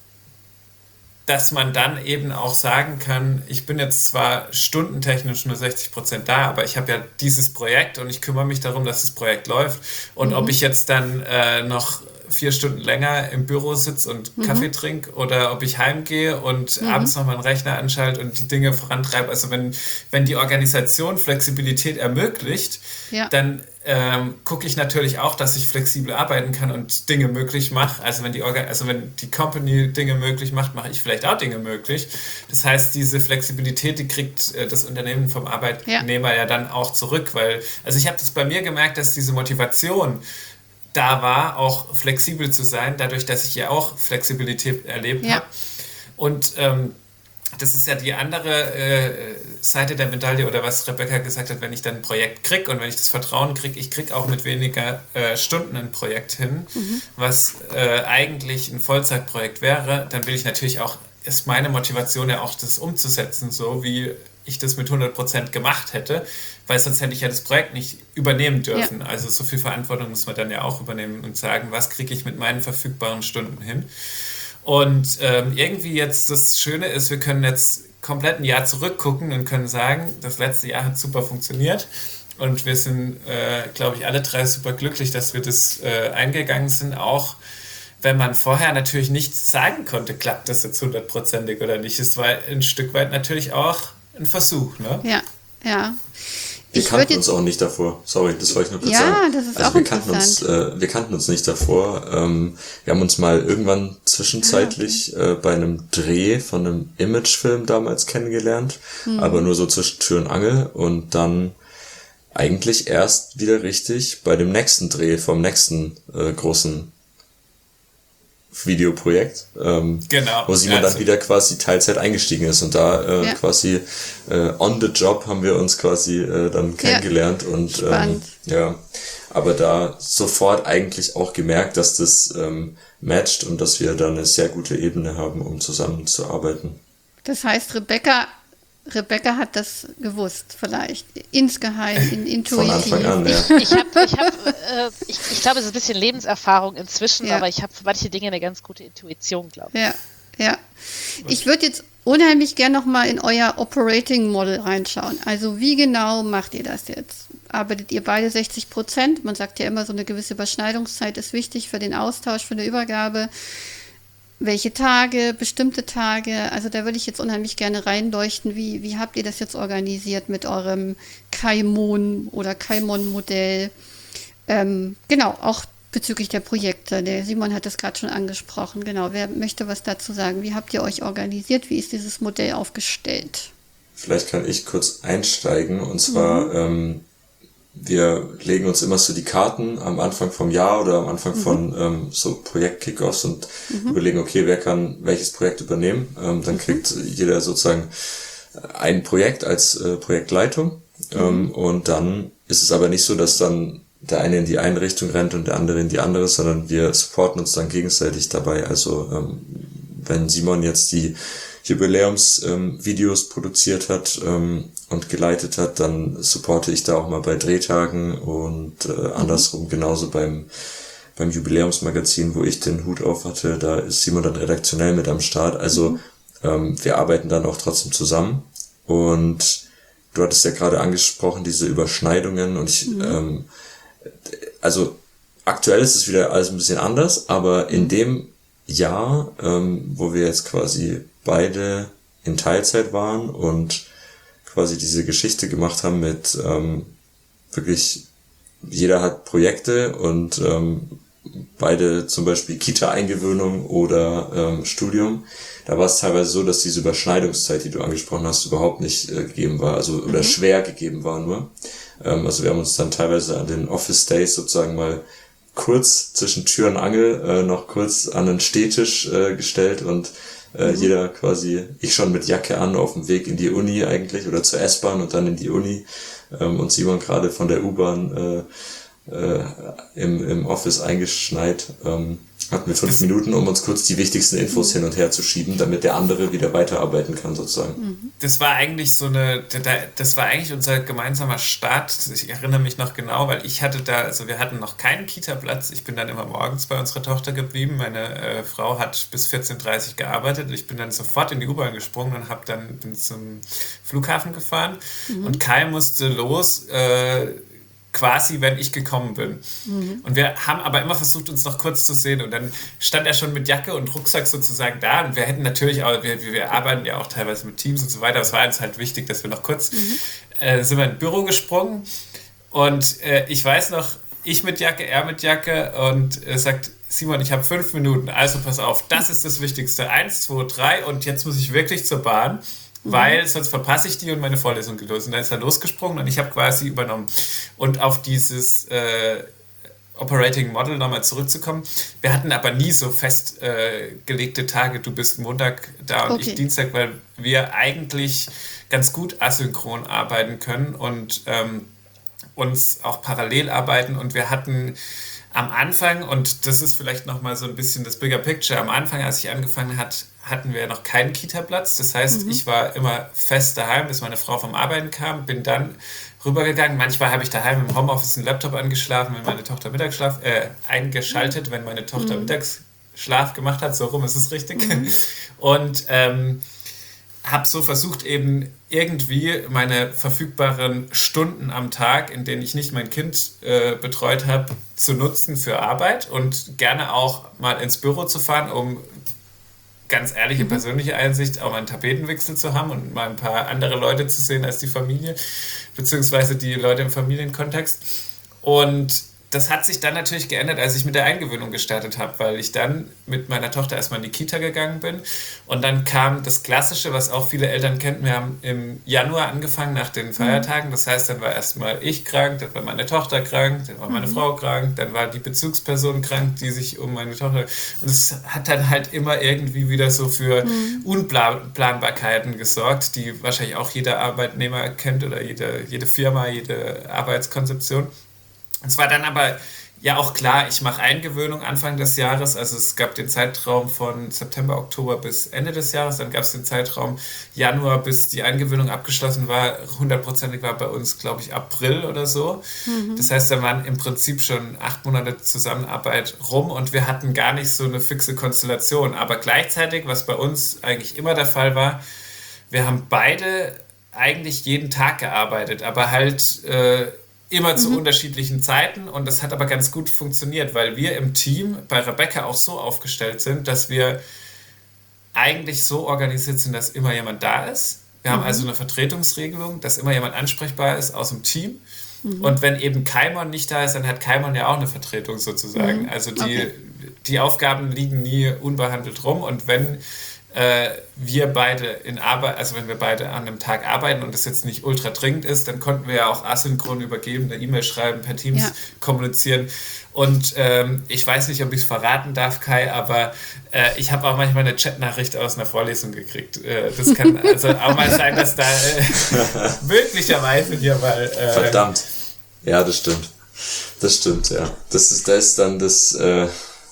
dass man dann eben auch sagen kann, ich bin jetzt zwar stundentechnisch nur sechzig Prozent da, aber ich habe ja dieses Projekt und ich kümmere mich darum, dass das Projekt läuft und mhm. ob ich jetzt dann äh, noch vier Stunden länger im Büro sitze und mhm. Kaffee trinke oder ob ich heimgehe und mhm. abends noch mal einen Rechner anschalte und die Dinge vorantreibe. Also wenn, wenn die Organisation Flexibilität ermöglicht, ja. dann ähm, gucke ich natürlich auch, dass ich flexibel arbeiten kann und Dinge möglich mache. Also wenn die Organ- also wenn die Company Dinge möglich macht, mache ich vielleicht auch Dinge möglich. Das heißt, diese Flexibilität, die kriegt äh, das Unternehmen vom Arbeitnehmer ja. ja dann auch zurück, weil, also ich habe das bei mir gemerkt, dass diese Motivation da war, auch flexibel zu sein, dadurch, dass ich ja auch Flexibilität erlebt ja. habe. Und ähm, das ist ja die andere äh, Seite der Medaille oder was Rebecca gesagt hat, wenn ich dann ein Projekt kriege und wenn ich das Vertrauen kriege, ich kriege auch mit weniger äh, Stunden ein Projekt hin, mhm. was äh, eigentlich ein Vollzeitprojekt wäre, dann will ich natürlich auch, ist meine Motivation ja auch, das umzusetzen, so wie ich das mit hundert Prozent gemacht hätte, weil sonst hätte ich ja das Projekt nicht übernehmen dürfen. Ja. Also so viel Verantwortung muss man dann ja auch übernehmen und sagen, was kriege ich mit meinen verfügbaren Stunden hin. Und ähm, irgendwie jetzt das Schöne ist, wir können jetzt komplett ein Jahr zurückgucken und können sagen, das letzte Jahr hat super funktioniert und wir sind, äh, glaube ich, alle drei super glücklich, dass wir das äh, eingegangen sind, auch wenn man vorher natürlich nicht sagen konnte, klappt das jetzt hundertprozentig oder nicht. Es war ein Stück weit natürlich auch ein Versuch, ne? Ja, ja. Wir Ich kannten würd uns auch nicht davor. Sorry, das wollte ich nur kurz Ja, sagen. das ist also auch wir kannten interessant. uns, äh, wir kannten uns nicht davor. Ähm, wir haben uns mal irgendwann zwischenzeitlich äh, bei einem Dreh von einem Imagefilm damals kennengelernt, aber nur so zwischen Tür und Angel und dann eigentlich erst wieder richtig bei dem nächsten Dreh vom nächsten äh, großen Videoprojekt, ähm, Genau. wo Simon Also- dann wieder quasi Teilzeit eingestiegen ist und da äh, Ja. quasi äh, on the job haben wir uns quasi äh, dann kennengelernt und ähm, Spannend. ja, aber da sofort eigentlich auch gemerkt, dass das ähm, matcht und dass wir da eine sehr gute Ebene haben, um zusammenzuarbeiten. Das heißt, Rebecca, Rebecca hat das gewusst, vielleicht. Insgeheim, in, intuitiv. Von Anfang an, ja. Ich habe, ich, hab, äh, ich, ich glaube, es ist ein bisschen Lebenserfahrung inzwischen, Ja. aber ich habe für manche Dinge eine ganz gute Intuition, glaube ich. Ja, ja. Ich würde jetzt unheimlich gerne nochmal in euer Operating Model reinschauen. Also wie genau macht ihr das jetzt? Arbeitet ihr beide sechzig Prozent? Man sagt ja immer, so eine gewisse Überschneidungszeit ist wichtig für den Austausch, für eine Übergabe. Welche Tage, bestimmte Tage? Also da würde ich jetzt unheimlich gerne reinleuchten. Wie, wie habt ihr das jetzt organisiert mit eurem Kaimon oder Kaimon-Modell? Ähm, genau, auch bezüglich der Projekte. Der Simon hat das gerade schon angesprochen. Genau, wer möchte was dazu sagen? Wie habt ihr euch organisiert? Wie ist dieses Modell aufgestellt? Vielleicht kann ich kurz einsteigen und zwar, mhm. ähm, wir legen uns immer so die Karten am Anfang vom Jahr oder am Anfang mhm. von ähm, so Projekt-Kickoffs und mhm. überlegen, okay, wer kann welches Projekt übernehmen. Ähm, dann mhm. kriegt jeder sozusagen ein Projekt als äh, Projektleitung mhm. ähm, und dann ist es aber nicht so, dass dann der eine in die eine Richtung rennt und der andere in die andere, sondern wir supporten uns dann gegenseitig dabei. Also ähm, wenn Simon jetzt die Jubiläumsvideos ähm, produziert hat ähm, und geleitet hat, dann supporte ich da auch mal bei Drehtagen und äh, andersrum genauso beim beim Jubiläumsmagazin, wo ich den Hut auf hatte, da ist Simon dann redaktionell mit am Start. Also mhm. ähm, wir arbeiten dann auch trotzdem zusammen und du hattest ja gerade angesprochen, diese Überschneidungen und ich, mhm. ähm, also aktuell ist es wieder alles ein bisschen anders, aber in dem Jahr, ähm, wo wir jetzt quasi beide in Teilzeit waren und quasi diese Geschichte gemacht haben mit ähm, wirklich, jeder hat Projekte und ähm, beide zum Beispiel Kita-Eingewöhnung oder ähm, Studium, da war es teilweise so, dass diese Überschneidungszeit, die du angesprochen hast, überhaupt nicht äh, gegeben war, also oder mhm. schwer gegeben war nur. Ähm, also wir haben uns dann teilweise an den Office Days sozusagen mal kurz zwischen Tür und Angel äh, noch kurz an den Stehtisch äh, gestellt und äh, mhm. jeder quasi, ich schon mit Jacke an auf dem Weg in die Uni eigentlich oder zur S-Bahn und dann in die Uni ähm, und Simon gerade von der U-Bahn äh, äh, im, im Office eingeschneit. Ähm, hatten wir fünf Minuten, um uns kurz die wichtigsten Infos hin und her zu schieben, damit der andere wieder weiterarbeiten kann sozusagen. Das war eigentlich so eine, das war eigentlich unser gemeinsamer Start. Ich erinnere mich noch genau, weil ich hatte da, also wir hatten noch keinen Kita-Platz. Ich bin dann immer morgens bei unserer Tochter geblieben. Meine äh, Frau hat bis vierzehn Uhr dreißig gearbeitet. Ich bin dann sofort in die U-Bahn gesprungen und habe dann bin zum Flughafen gefahren. Mhm. Und Kai musste los, äh, quasi, wenn ich gekommen bin. Mhm. Und wir haben aber immer versucht, uns noch kurz zu sehen. Und dann stand er schon mit Jacke und Rucksack sozusagen da. Und wir hätten natürlich auch, wir, wir arbeiten ja auch teilweise mit Teams und so weiter. Es war uns halt wichtig, dass wir noch kurz, mhm. äh, sind wir ins Büro gesprungen. Und äh, ich weiß noch, ich mit Jacke, er mit Jacke und äh, sagt, Simon, ich habe fünf Minuten, also pass auf, das ist das Wichtigste. Eins, zwei, drei und jetzt muss ich wirklich zur Bahn. Weil sonst verpasse ich die und meine Vorlesung gelöst. Und dann ist er losgesprungen und ich habe quasi übernommen. Und auf dieses äh, Operating Model nochmal zurückzukommen. Wir hatten aber nie so festgelegte äh, Tage, du bist Montag da und okay. ich Dienstag, weil wir eigentlich ganz gut asynchron arbeiten können und ähm, uns auch parallel arbeiten. Und wir hatten am Anfang, und das ist vielleicht nochmal so ein bisschen das Bigger Picture, am Anfang, als ich angefangen hat, hatten wir noch keinen Kita-Platz. Das heißt, mhm. ich war immer fest daheim, bis meine Frau vom Arbeiten kam, bin dann rübergegangen. Manchmal habe ich daheim im Homeoffice einen Laptop angeschlafen, wenn meine Tochter Mittagsschlaf, äh, eingeschaltet, wenn meine Tochter mhm. Mittagsschlaf gemacht hat. So rum ist es richtig. Mhm. Und ähm, habe so versucht, eben irgendwie meine verfügbaren Stunden am Tag, in denen ich nicht mein Kind äh, betreut habe, zu nutzen für Arbeit und gerne auch mal ins Büro zu fahren, um ganz ehrliche, persönliche Einsicht, auch mal einen Tapetenwechsel zu haben und mal ein paar andere Leute zu sehen als die Familie, beziehungsweise die Leute im Familienkontext. Und das hat sich dann natürlich geändert, als ich mit der Eingewöhnung gestartet habe, weil ich dann mit meiner Tochter erstmal in die Kita gegangen bin und dann kam das Klassische, was auch viele Eltern kennen. Wir haben im Januar angefangen nach den Feiertagen, das heißt, dann war erstmal ich krank, dann war meine Tochter krank, dann war meine mhm. Frau krank, dann war die Bezugsperson krank, die sich um meine Tochter... Und es hat dann halt immer irgendwie wieder so für mhm. Unplanbarkeiten gesorgt, die wahrscheinlich auch jeder Arbeitnehmer kennt oder jede, jede Firma, jede Arbeitskonzeption. Es war dann aber ja auch klar, ich mache Eingewöhnung Anfang des Jahres, also es gab den Zeitraum von September, Oktober bis Ende des Jahres, dann gab es den Zeitraum Januar, bis die Eingewöhnung abgeschlossen war, hundertprozentig war bei uns, glaube ich, April oder so. Mhm. Das heißt, da waren im Prinzip schon acht Monate Zusammenarbeit rum und wir hatten gar nicht so eine fixe Konstellation, aber gleichzeitig, was bei uns eigentlich immer der Fall war, wir haben beide eigentlich jeden Tag gearbeitet, aber halt... Äh, immer zu mhm. unterschiedlichen Zeiten und das hat aber ganz gut funktioniert, weil wir im Team bei Rebecca auch so aufgestellt sind, dass wir eigentlich so organisiert sind, dass immer jemand da ist. Wir mhm. haben also eine Vertretungsregelung, dass immer jemand ansprechbar ist aus dem Team mhm. und wenn eben Kaimon nicht da ist, dann hat Kaimon ja auch eine Vertretung sozusagen. Mhm. Also die, okay. die Aufgaben liegen nie unbehandelt rum und wenn Äh, wir beide in Arbeit, also wenn wir beide an einem Tag arbeiten und es jetzt nicht ultra dringend ist, dann konnten wir ja auch asynchron übergeben, eine E-Mail schreiben, per Teams ja. kommunizieren. Und ähm, ich weiß nicht, ob ich es verraten darf, Kai, aber äh, ich habe auch manchmal eine Chatnachricht aus einer Vorlesung gekriegt. Äh, das kann also auch mal sein, dass da äh, möglicherweise hier mal... Äh, Verdammt. Ja, das stimmt. Das stimmt, ja. Das ist, da ist dann das äh,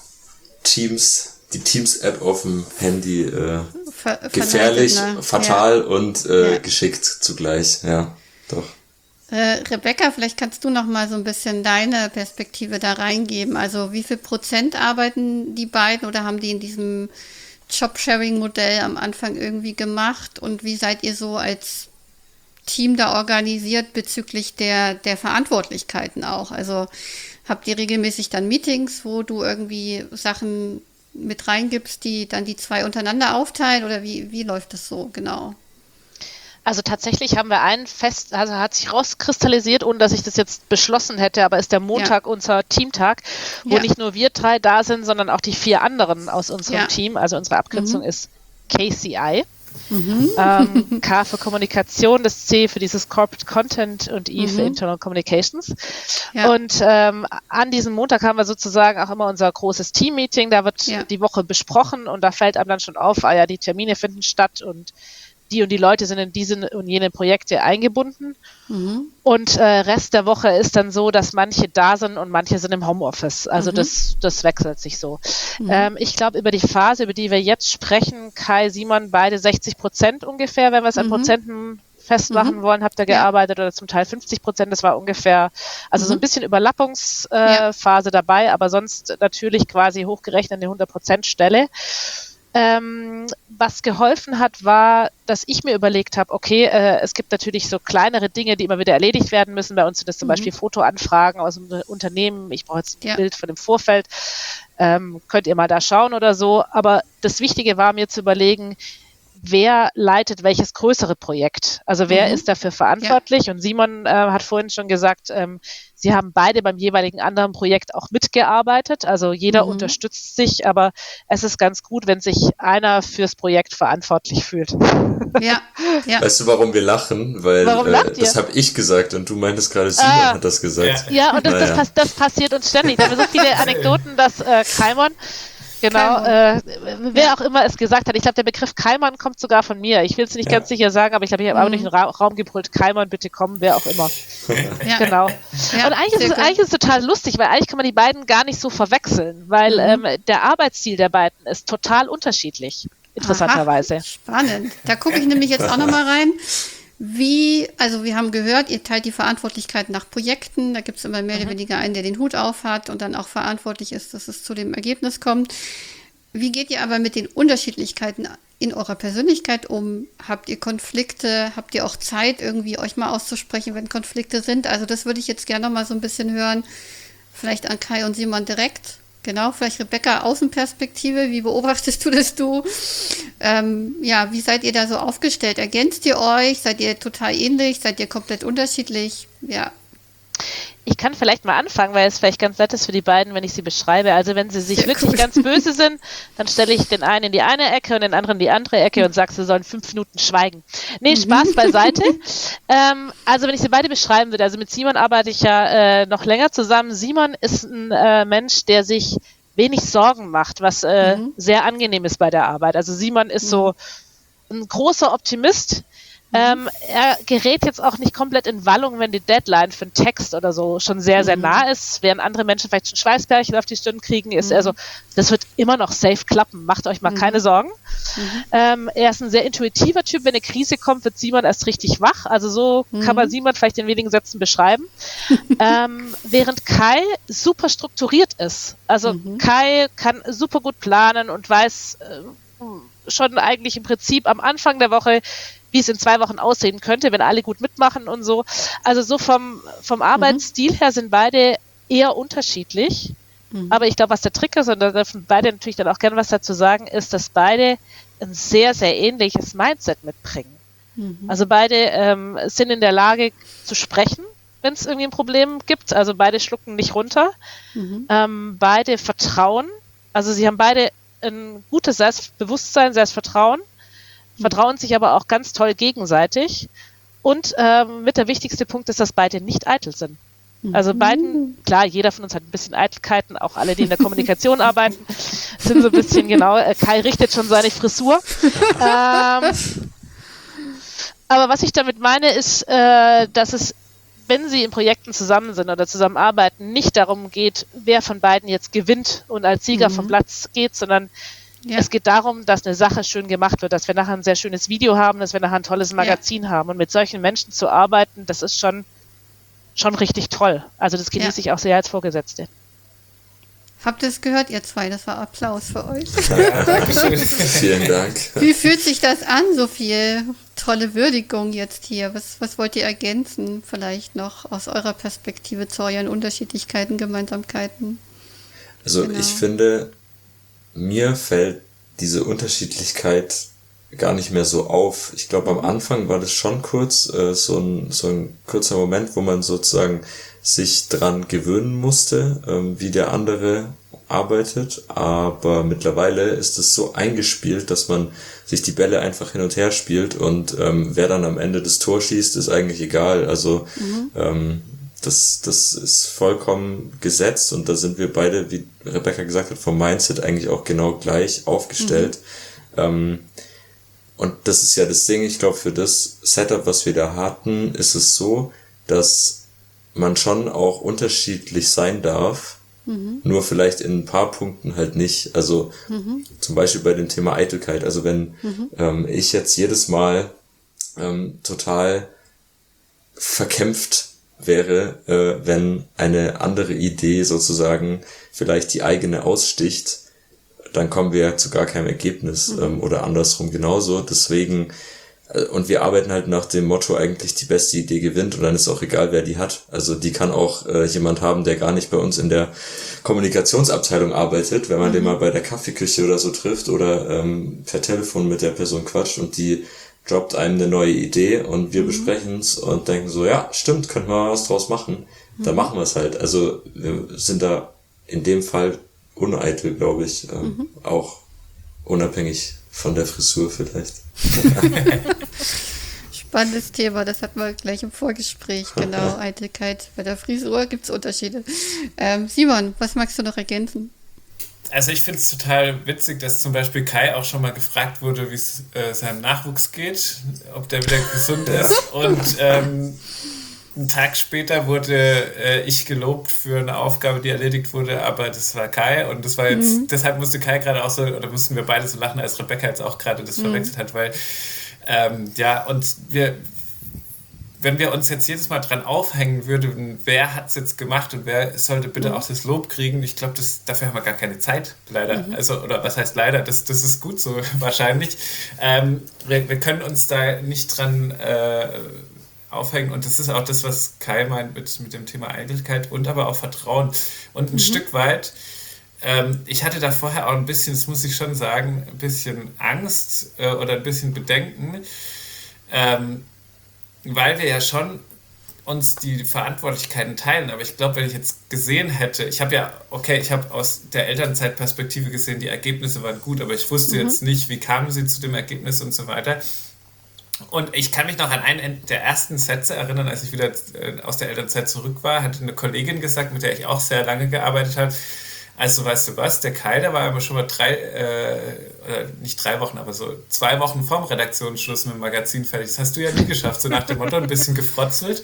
Teams... die Teams-App auf dem Handy äh, Ver- gefährlich, ne? fatal ja. und äh, ja. geschickt zugleich. Ja, doch. Äh, Rebecca, vielleicht kannst du noch mal so ein bisschen deine Perspektive da reingeben. Also wie viel Prozent arbeiten die beiden oder haben die in diesem Job-Sharing-Modell am Anfang irgendwie gemacht und wie seid ihr so als Team da organisiert bezüglich der, der Verantwortlichkeiten auch? Also habt ihr regelmäßig dann Meetings, wo du irgendwie Sachen mit reingibst, die dann die zwei untereinander aufteilen oder wie, wie läuft das so genau? Also tatsächlich haben wir einen fest, also hat sich rauskristallisiert, ohne dass ich das jetzt beschlossen hätte, aber ist der Montag ja. unser Teamtag, wo ja. nicht nur wir drei da sind, sondern auch die vier anderen aus unserem ja. Team. Also unsere Abkürzung mhm. ist K C I. Mhm. Ähm, K für Kommunikation, das C für dieses Corporate Content und I mhm. für Internal Communications. Ja. Und ähm, an diesem Montag haben wir sozusagen auch immer unser großes Team-Meeting, da wird ja. die Woche besprochen und da fällt einem dann schon auf, ah ja, die Termine finden statt und die und die Leute sind in diese und jene Projekte eingebunden. Mhm. Und äh, Rest der Woche ist dann so, dass manche da sind und manche sind im Homeoffice. Also mhm. das, das wechselt sich so. Mhm. Ähm, ich glaube, über die Phase, über die wir jetzt sprechen, Kai, Simon, beide sechzig Prozent ungefähr, wenn wir es an mhm. Prozenten festmachen mhm. wollen, habt ihr gearbeitet ja. oder zum Teil fünfzig Prozent. Das war ungefähr, also mhm. so ein bisschen Überlappungsphase äh, ja. dabei, aber sonst natürlich quasi hochgerechnet eine hundert Prozent Stelle. Ähm, was geholfen hat, war, dass ich mir überlegt habe, okay, äh, es gibt natürlich so kleinere Dinge, die immer wieder erledigt werden müssen. Bei uns sind das zum mhm. Beispiel Fotoanfragen aus dem Unternehmen. Ich brauche jetzt ein ja. Bild von dem Vorfeld. Ähm, könnt ihr mal da schauen oder so. Aber das Wichtige war mir zu überlegen, wer leitet welches größere Projekt. Also wer Mhm. ist dafür verantwortlich? Ja. Und Simon äh, hat vorhin schon gesagt, ähm, sie haben beide beim jeweiligen anderen Projekt auch mitgearbeitet. Also jeder Mhm. unterstützt sich, aber es ist ganz gut, wenn sich einer fürs Projekt verantwortlich fühlt. Ja, ja. Weißt du, warum wir lachen? Weil Warum äh, lacht ihr? das habe ich gesagt und du meintest gerade, Simon Ah. hat das gesagt. Ja, und das, Naja. das, pass, das passiert uns ständig. Da haben wir so viele Anekdoten, dass äh, Kaimon, genau, äh, wer auch immer es gesagt hat, ich glaube, der Begriff Kaimon kommt sogar von mir. Ich will es nicht Ja. ganz sicher sagen, aber ich glaube, ich habe Mhm. auch nicht in den Ra Raum gebrüllt, Kaimon, bitte kommen, wer auch immer. Ja. Genau. Ja, und eigentlich ist, sehr es, gut. eigentlich ist es total lustig, weil eigentlich kann man die beiden gar nicht so verwechseln, weil Mhm. ähm, der Arbeitsstil der beiden ist total unterschiedlich, interessanterweise. Aha, spannend. Da gucke ich nämlich jetzt auch nochmal rein. Wie, also wir haben gehört, ihr teilt die Verantwortlichkeiten nach Projekten. Da gibt es immer mehr oder weniger einen, der den Hut auf hat und dann auch verantwortlich ist, dass es zu dem Ergebnis kommt. Wie geht ihr aber mit den Unterschiedlichkeiten in eurer Persönlichkeit um? Habt ihr Konflikte? Habt ihr auch Zeit, irgendwie euch mal auszusprechen, wenn Konflikte sind? Also das würde ich jetzt gerne noch mal so ein bisschen hören. Vielleicht an Kai und Simon direkt. Genau, vielleicht Rebecca, Außenperspektive. Wie beobachtest du das, du? Ähm, ja, wie seid ihr da so aufgestellt? Ergänzt ihr euch? Seid ihr total ähnlich? Seid ihr komplett unterschiedlich? Ja. Ich kann vielleicht mal anfangen, weil es vielleicht ganz nett ist für die beiden, wenn ich sie beschreibe. Also wenn sie sich Sehr wirklich gut. ganz böse sind, dann stelle ich den einen in die eine Ecke und den anderen in die andere Ecke und sage, sie sollen fünf Minuten schweigen. Nee, Spaß beiseite. ähm, also wenn ich sie beide beschreiben würde, also mit Simon arbeite ich ja äh, noch länger zusammen. Simon ist ein äh, Mensch, der sich wenig Sorgen macht, was äh, Mhm. sehr angenehm ist bei der Arbeit. Also Simon ist so ein großer Optimist. Ähm, er gerät jetzt auch nicht komplett in Wallung, wenn die Deadline für einen Text oder so schon sehr, sehr Mhm. nah ist. Während andere Menschen vielleicht schon Schweißbärchen auf die Stirn kriegen, ist er so, das wird immer noch safe klappen, macht euch mal keine Sorgen. Ähm, er ist ein sehr intuitiver Typ. Wenn eine Krise kommt, wird Simon erst richtig wach. Also so kann man Simon vielleicht in wenigen Sätzen beschreiben. ähm, während Kai super strukturiert ist. Also Kai kann super gut planen und weiß äh, schon eigentlich im Prinzip am Anfang der Woche, wie es in zwei Wochen aussehen könnte, wenn alle gut mitmachen und so. Also so vom, vom Arbeitsstil her sind beide eher unterschiedlich. Aber ich glaube, was der Trick ist, und da dürfen beide natürlich dann auch gerne was dazu sagen, ist, dass beide ein sehr, sehr ähnliches Mindset mitbringen. Also beide ähm, sind in der Lage zu sprechen, wenn es irgendwie ein Problem gibt. Also beide schlucken nicht runter. Ähm, beide vertrauen. Also sie haben beide ein gutes Selbstbewusstsein, Selbstvertrauen, vertrauen sich aber auch ganz toll gegenseitig. Und ähm, mit der wichtigste Punkt ist, dass beide nicht eitel sind. Also beiden, klar, jeder von uns hat ein bisschen Eitelkeiten, auch alle, die in der Kommunikation arbeiten, sind so ein bisschen, genau, äh, Kai richtet schon seine Frisur. ähm, aber was ich damit meine, ist, äh, dass es, wenn sie in Projekten zusammen sind oder zusammenarbeiten, nicht darum geht, wer von beiden jetzt gewinnt und als Sieger vom Platz geht, sondern Ja. es geht darum, dass eine Sache schön gemacht wird, dass wir nachher ein sehr schönes Video haben, dass wir nachher ein tolles Magazin haben. Und mit solchen Menschen zu arbeiten, das ist schon, schon richtig toll. Also das genieße Ja. ich auch sehr als Vorgesetzte. Habt ihr es gehört, ihr zwei? Das war Applaus für euch. Ja, danke schön. Vielen Dank. Wie fühlt sich das an, so viel tolle Würdigung jetzt hier? Was, was wollt ihr ergänzen vielleicht noch aus eurer Perspektive zu euren Unterschiedlichkeiten, Gemeinsamkeiten? Also Genau. ich finde, mir fällt diese Unterschiedlichkeit gar nicht mehr so auf. Ich glaube, am Anfang war das schon kurz, äh, so ein, so ein kurzer Moment, wo man sozusagen sich dran gewöhnen musste, ähm, wie der andere arbeitet. Aber mittlerweile ist es so eingespielt, dass man sich die Bälle einfach hin und her spielt und ähm, wer dann am Ende das Tor schießt, ist eigentlich egal. Also ähm, das, das ist vollkommen gesetzt und da sind wir beide, wie Rebecca gesagt hat, vom Mindset eigentlich auch genau gleich aufgestellt. Ähm, und das ist ja das Ding, ich glaube, für das Setup, was wir da hatten, ist es so, dass man schon auch unterschiedlich sein darf, nur vielleicht in ein paar Punkten halt nicht. Also zum Beispiel bei dem Thema Eitelkeit. Also wenn ähm, ich jetzt jedes Mal ähm, total verkämpft wäre, äh, wenn eine andere Idee sozusagen vielleicht die eigene aussticht, dann kommen wir zu gar keinem Ergebnis ähm, oder andersrum genauso. Deswegen Und wir arbeiten halt nach dem Motto, eigentlich die beste Idee gewinnt und dann ist auch egal, wer die hat. Also die kann auch äh, jemand haben, der gar nicht bei uns in der Kommunikationsabteilung arbeitet, wenn man mhm. den mal bei der Kaffeeküche oder so trifft oder ähm, per Telefon mit der Person quatscht und die droppt einem eine neue Idee und wir mhm. besprechen es und denken so, ja, stimmt, könnten wir mal was draus machen. Mhm. Dann machen wir es halt. Also wir sind da in dem Fall uneitel, glaube ich, ähm, mhm. auch unabhängig von der Frisur vielleicht. Spannendes Thema, das hatten wir gleich im Vorgespräch, genau, Eitelkeit. Bei der Frisur gibt es Unterschiede. Ähm, Simon, was magst du noch ergänzen? Also ich finde es total witzig, dass zum Beispiel Kai auch schon mal gefragt wurde, wie es äh, seinem Nachwuchs geht, ob der wieder gesund ist. Und ähm, einen Tag später wurde äh, ich gelobt für eine Aufgabe, die erledigt wurde, aber das war Kai und das war jetzt, mhm. deshalb musste Kai gerade auch so, oder mussten wir beide so lachen, als Rebecca jetzt auch gerade das mhm. verwechselt hat, weil ähm, ja, und wir, wenn wir uns jetzt jedes Mal dran aufhängen würden, wer hat es jetzt gemacht und wer sollte bitte mhm. auch das Lob kriegen, ich glaube, dafür haben wir gar keine Zeit, leider. Mhm. Also, oder was heißt leider, das, das ist gut so wahrscheinlich. Ähm, wir, wir können uns da nicht dran äh, aufhängen und das ist auch das, was Kai meint mit, mit dem Thema Eitelkeit und aber auch Vertrauen. Und ein mhm. Stück weit, ähm, ich hatte da vorher auch ein bisschen, das muss ich schon sagen, ein bisschen Angst äh, oder ein bisschen Bedenken, ähm, weil wir ja schon uns die Verantwortlichkeiten teilen, aber ich glaube, wenn ich jetzt gesehen hätte, ich habe ja, okay, ich habe aus der Elternzeitperspektive gesehen, die Ergebnisse waren gut, aber ich wusste mhm. jetzt nicht, wie kamen sie zu dem Ergebnis und so weiter. Und ich kann mich noch an einen der ersten Sätze erinnern, als ich wieder aus der Elternzeit zurück war, hatte eine Kollegin gesagt, mit der ich auch sehr lange gearbeitet habe, also weißt du was, der Kai, der war aber schon mal drei, äh, nicht drei Wochen, aber so zwei Wochen vorm Redaktionsschluss mit dem Magazin fertig. Das hast du ja nie geschafft, so nach dem Motto, ein bisschen gefrotzelt.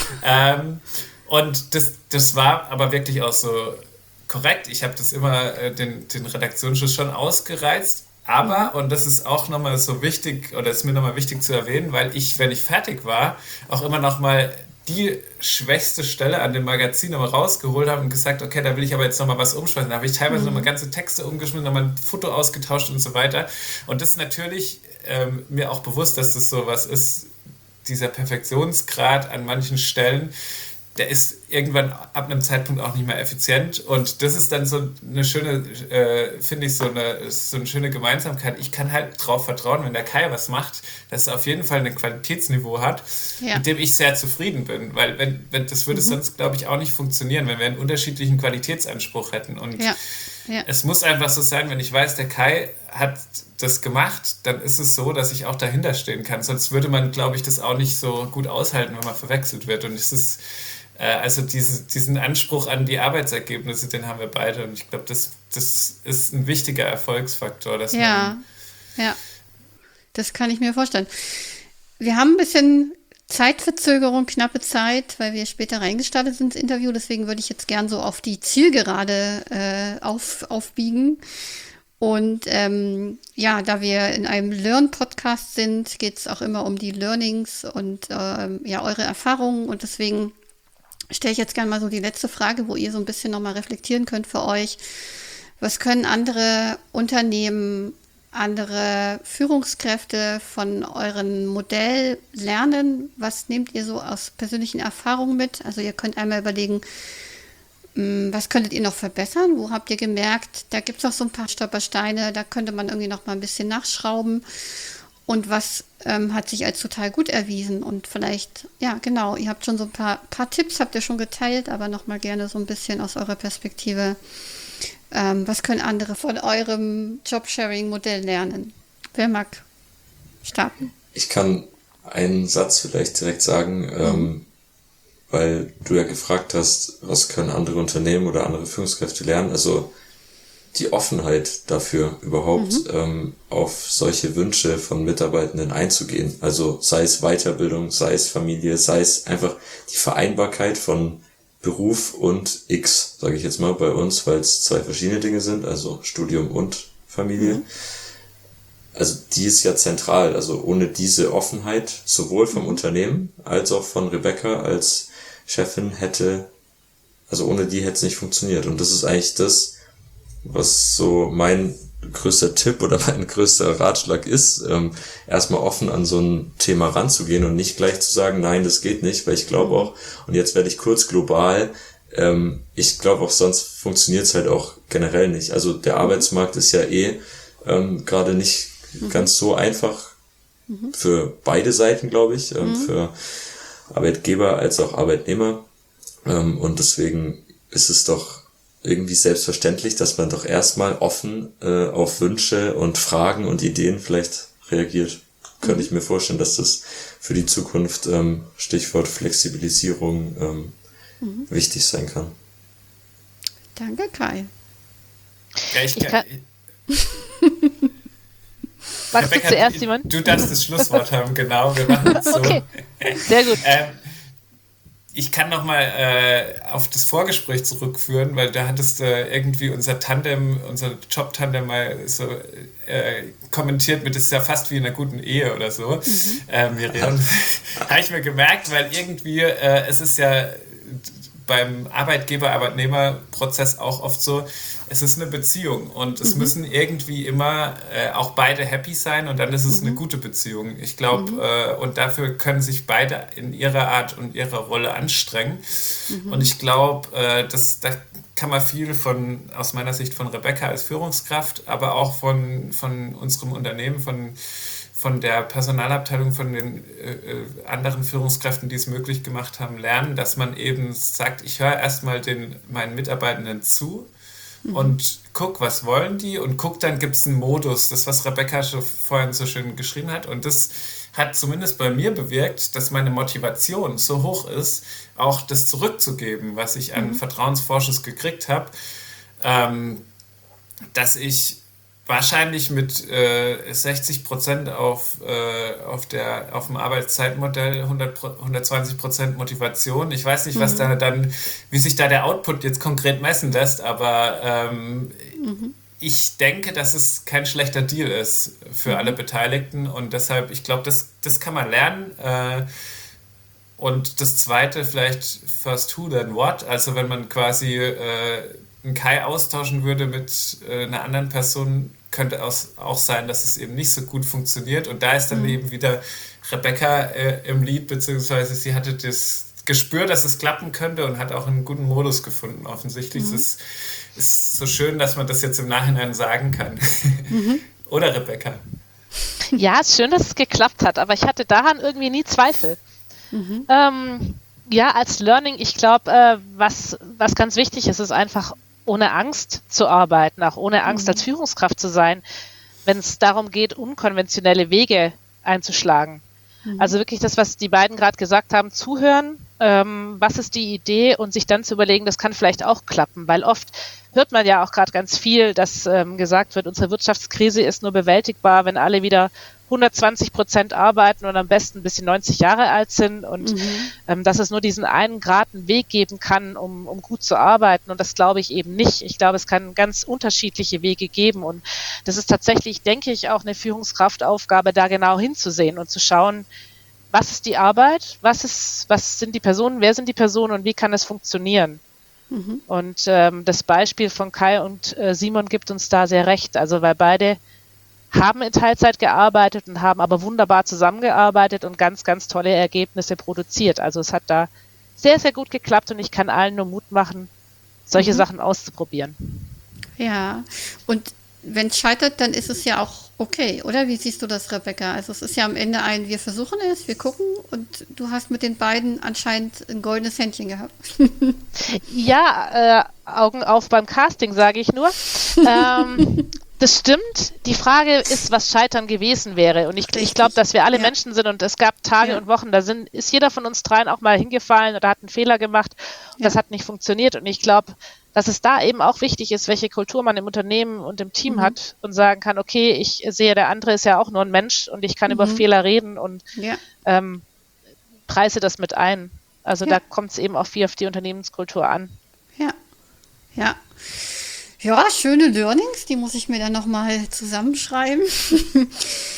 Ähm, und das, das war aber wirklich auch so korrekt. Ich habe das immer, äh, den, den Redaktionsschluss schon ausgereizt. Aber, und das ist auch nochmal so wichtig, oder ist mir nochmal wichtig zu erwähnen, weil ich, wenn ich fertig war, auch immer nochmal die schwächste Stelle an dem Magazin nochmal rausgeholt habe und gesagt, okay, da will ich aber jetzt nochmal was umschmeißen. Da habe ich teilweise mhm. nochmal ganze Texte umgeschmissen, nochmal ein Foto ausgetauscht und so weiter. Und das ist natürlich ähm, mir auch bewusst, dass das so was ist, dieser Perfektionsgrad an manchen Stellen, der ist irgendwann ab einem Zeitpunkt auch nicht mehr effizient und das ist dann so eine schöne, äh, finde ich, so eine, so eine schöne Gemeinsamkeit. Ich kann halt drauf vertrauen, wenn der Kai was macht, dass er auf jeden Fall ein Qualitätsniveau hat, ja. mit dem ich sehr zufrieden bin, weil wenn, wenn das würde mhm. sonst, glaube ich, auch nicht funktionieren, wenn wir einen unterschiedlichen Qualitätsanspruch hätten und ja. Ja. es muss einfach so sein, wenn ich weiß, der Kai hat das gemacht, dann ist es so, dass ich auch dahinter stehen kann, sonst würde man, glaube ich, das auch nicht so gut aushalten, wenn man verwechselt wird und es ist Also diese, diesen Anspruch an die Arbeitsergebnisse, den haben wir beide. Und ich glaube, das, das ist ein wichtiger Erfolgsfaktor. Dass ja, man ja, das kann ich mir vorstellen. Wir haben ein bisschen Zeitverzögerung, knappe Zeit, weil wir später reingestartet sind ins Interview. Deswegen würde ich jetzt gern so auf die Zielgerade äh, auf, aufbiegen. Und ähm, ja, da wir in einem Learn-Podcast sind, geht es auch immer um die Learnings und äh, ja, eure Erfahrungen. Und deswegen stelle ich jetzt gerne mal so die letzte Frage, wo ihr so ein bisschen nochmal reflektieren könnt für euch. Was können andere Unternehmen, andere Führungskräfte von eurem Modell lernen? Was nehmt ihr so aus persönlichen Erfahrungen mit? Also ihr könnt einmal überlegen, was könntet ihr noch verbessern? Wo habt ihr gemerkt, da gibt es noch so ein paar Stolpersteine, da könnte man irgendwie noch mal ein bisschen nachschrauben. Und was ähm, hat sich als total gut erwiesen? Und vielleicht, ja genau, ihr habt schon so ein paar, paar Tipps, habt ihr schon geteilt, aber nochmal gerne so ein bisschen aus eurer Perspektive. Ähm, was können andere von eurem Jobsharing-Modell lernen? Wer mag starten? Ich kann einen Satz vielleicht direkt sagen, mhm. ähm, weil du ja gefragt hast, was können andere Unternehmen oder andere Führungskräfte lernen? Also die Offenheit dafür überhaupt mhm. ähm, auf solche Wünsche von Mitarbeitenden einzugehen. Also sei es Weiterbildung, sei es Familie, sei es einfach die Vereinbarkeit von Beruf und X, sage ich jetzt mal bei uns, weil es zwei verschiedene Dinge sind, also Studium und Familie. Mhm. Also die ist ja zentral. Also ohne diese Offenheit, sowohl vom mhm. Unternehmen als auch von Rebecca als Chefin hätte, also ohne die hätte es nicht funktioniert. Und das ist eigentlich das, was so mein größter Tipp oder mein größter Ratschlag ist, ähm, erstmal offen an so ein Thema ranzugehen und nicht gleich zu sagen, nein, das geht nicht, weil ich glaube auch, und jetzt werde ich kurz global, ähm, ich glaube auch, sonst funktioniert es halt auch generell nicht. Also der Arbeitsmarkt ist ja eh ähm, gerade nicht mhm. ganz so einfach mhm. für beide Seiten, glaube ich, ähm, mhm. für Arbeitgeber als auch Arbeitnehmer. Ähm, und deswegen ist es doch irgendwie selbstverständlich, dass man doch erstmal offen äh, auf Wünsche und Fragen und Ideen vielleicht reagiert. Mhm. Könnte ich mir vorstellen, dass das für die Zukunft, ähm, Stichwort Flexibilisierung, ähm, mhm. wichtig sein kann. Danke, Kai. Ja, ich ich kann... Magst du zuerst, Simon? Du darfst das Schlusswort haben, genau. Wir machen es so. Okay, sehr gut. ähm, Ich kann nochmal äh, auf das Vorgespräch zurückführen, weil da hattest du äh, irgendwie unser Tandem, unser Job-Tandem mal so äh, kommentiert mit, das ist ja fast wie in einer guten Ehe oder so. Mhm. Äh, Miriam, habe ich mir gemerkt, weil irgendwie äh, es ist ja beim Arbeitgeber-Arbeitnehmer-Prozess auch oft so, es ist eine Beziehung und es mhm. müssen irgendwie immer äh, auch beide happy sein und dann ist es mhm. eine gute Beziehung. Ich glaube, mhm. äh, und dafür können sich beide in ihrer Art und ihrer Rolle anstrengen. Mhm. Und ich glaube, äh, das, da kann man viel von, aus meiner Sicht von Rebecca als Führungskraft, aber auch von, von unserem Unternehmen, von von der Personalabteilung, von den äh, anderen Führungskräften, die es möglich gemacht haben, lernen, dass man eben sagt, ich höre erstmal den meinen Mitarbeitenden zu mhm. und guck, was wollen die und guck, dann gibt es einen Modus, das, was Rebecca schon vorhin so schön geschrieben hat und das hat zumindest bei mir bewirkt, dass meine Motivation so hoch ist, auch das zurückzugeben, was ich an mhm. Vertrauensvorschuss gekriegt habe, ähm, dass ich wahrscheinlich mit äh, sechzig Prozent auf, äh, auf, der, auf dem Arbeitszeitmodell, hundert, hundertzwanzig Prozent Motivation. Ich weiß nicht, was mhm. da dann, wie sich da der Output jetzt konkret messen lässt, aber ähm, mhm. ich denke, dass es kein schlechter Deal ist für mhm. alle Beteiligten und deshalb, ich glaube, das, das kann man lernen. Äh, und das Zweite vielleicht first who, then what, also wenn man quasi äh, einen Kai austauschen würde mit äh, einer anderen Person, könnte aus, auch sein, dass es eben nicht so gut funktioniert. Und da ist dann mhm. eben wieder Rebecca äh, im Lied, beziehungsweise sie hatte das Gespür, dass es klappen könnte und hat auch einen guten Modus gefunden. Offensichtlich mhm. ist es so schön, dass man das jetzt im Nachhinein sagen kann. Mhm. Oder Rebecca? Ja, es ist schön, dass es geklappt hat, aber ich hatte daran irgendwie nie Zweifel. Mhm. Ähm, ja, als Learning, ich glaube, äh, was, was ganz wichtig ist, ist einfach ohne Angst zu arbeiten, auch ohne Angst mhm. als Führungskraft zu sein, wenn es darum geht, unkonventionelle Wege einzuschlagen. Mhm. Also wirklich das, was die beiden gerade gesagt haben, zuhören, ähm, was ist die Idee und sich dann zu überlegen, das kann vielleicht auch klappen, weil oft hört man ja auch gerade ganz viel, dass ähm, gesagt wird, unsere Wirtschaftskrise ist nur bewältigbar, wenn alle wieder hundertzwanzig Prozent arbeiten und am besten bis sie neunzig Jahre alt sind und mhm. ähm, dass es nur diesen einen geraden Weg geben kann, um, um gut zu arbeiten und das glaube ich eben nicht. Ich glaube, es kann ganz unterschiedliche Wege geben und das ist tatsächlich, denke ich, auch eine Führungskraftaufgabe, da genau hinzusehen und zu schauen, was ist die Arbeit, was ist, was sind die Personen, wer sind die Personen und wie kann es funktionieren? Mhm. Und ähm, das Beispiel von Kai und äh, Simon gibt uns da sehr recht, also weil beide haben in Teilzeit gearbeitet und haben aber wunderbar zusammengearbeitet und ganz, ganz tolle Ergebnisse produziert. Also es hat da sehr, sehr gut geklappt und ich kann allen nur Mut machen, solche mhm. Sachen auszuprobieren. Ja, und wenn es scheitert, dann ist es ja auch okay, oder? Wie siehst du das, Rebecca? Also es ist ja am Ende ein, wir versuchen es, wir gucken und du hast mit den beiden anscheinend ein goldenes Händchen gehabt. Ja, äh, Augen auf beim Casting, sage ich nur. ähm, Das stimmt. Die Frage ist, was Scheitern gewesen wäre. Und ich, ich glaube, dass wir alle ja. Menschen sind und es gab Tage ja. und Wochen, da sind, ist jeder von uns dreien auch mal hingefallen oder hat einen Fehler gemacht und ja. das hat nicht funktioniert. Und ich glaube, dass es da eben auch wichtig ist, welche Kultur man im Unternehmen und im Team mhm. hat und sagen kann, okay, ich sehe, der andere ist ja auch nur ein Mensch und ich kann mhm. über Fehler reden und ja. ähm, preise das mit ein. Also ja. da kommt es eben auch viel auf die Unternehmenskultur an. Ja, ja. Ja, schöne Learnings, die muss ich mir dann nochmal zusammenschreiben.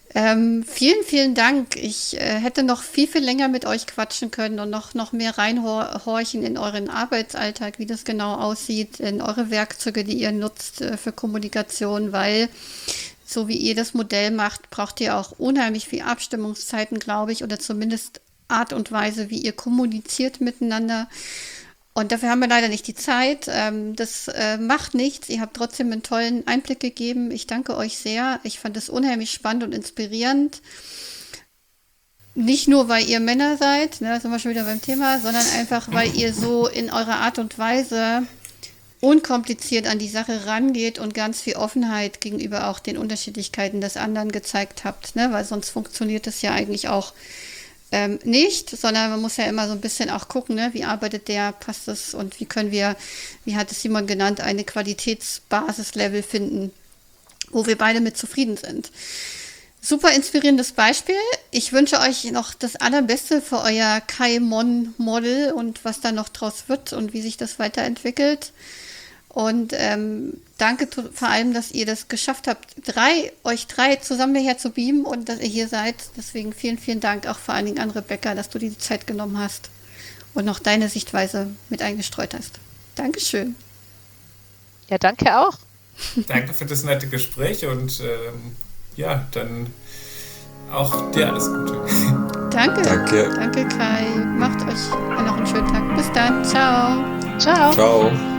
Ähm, vielen, vielen Dank. Ich äh, hätte noch viel, viel länger mit euch quatschen können und noch, noch mehr reinhorchen in euren Arbeitsalltag, wie das genau aussieht, in eure Werkzeuge, die ihr nutzt äh, für Kommunikation, weil so wie ihr das Modell macht, braucht ihr auch unheimlich viel Abstimmungszeiten, glaube ich, oder zumindest Art und Weise, wie ihr kommuniziert miteinander. Und dafür haben wir leider nicht die Zeit. Ähm, das äh, macht nichts. Ihr habt trotzdem einen tollen Einblick gegeben. Ich danke euch sehr. Ich fand es unheimlich spannend und inspirierend. Nicht nur, weil ihr Männer seid, ne, sind wir schon wieder beim Thema, sondern einfach, weil ihr so in eurer Art und Weise unkompliziert an die Sache rangeht und ganz viel Offenheit gegenüber auch den Unterschiedlichkeiten des anderen gezeigt habt. Ne? Weil sonst funktioniert das ja eigentlich auch Ähm, nicht, sondern man muss ja immer so ein bisschen auch gucken, ne? Wie arbeitet der, passt es und wie können wir, wie hat es Simon genannt, eine Qualitätsbasislevel finden, wo wir beide mit zufrieden sind. Super inspirierendes Beispiel. Ich wünsche euch noch das Allerbeste für euer Kai-Mon-Model und was da noch draus wird und wie sich das weiterentwickelt. Und ähm, danke to- vor allem, dass ihr das geschafft habt, drei, euch drei zusammen hierher zu beamen und dass ihr hier seid. Deswegen vielen, vielen Dank auch vor allen Dingen an Rebecca, dass du dir die Zeit genommen hast und noch deine Sichtweise mit eingestreut hast. Dankeschön. Ja, danke auch. Danke für das nette Gespräch und ähm, ja, dann auch dir alles Gute. Danke. Danke. Danke, Kai. Macht euch noch einen schönen Tag. Bis dann. Ciao. Ciao. Ciao.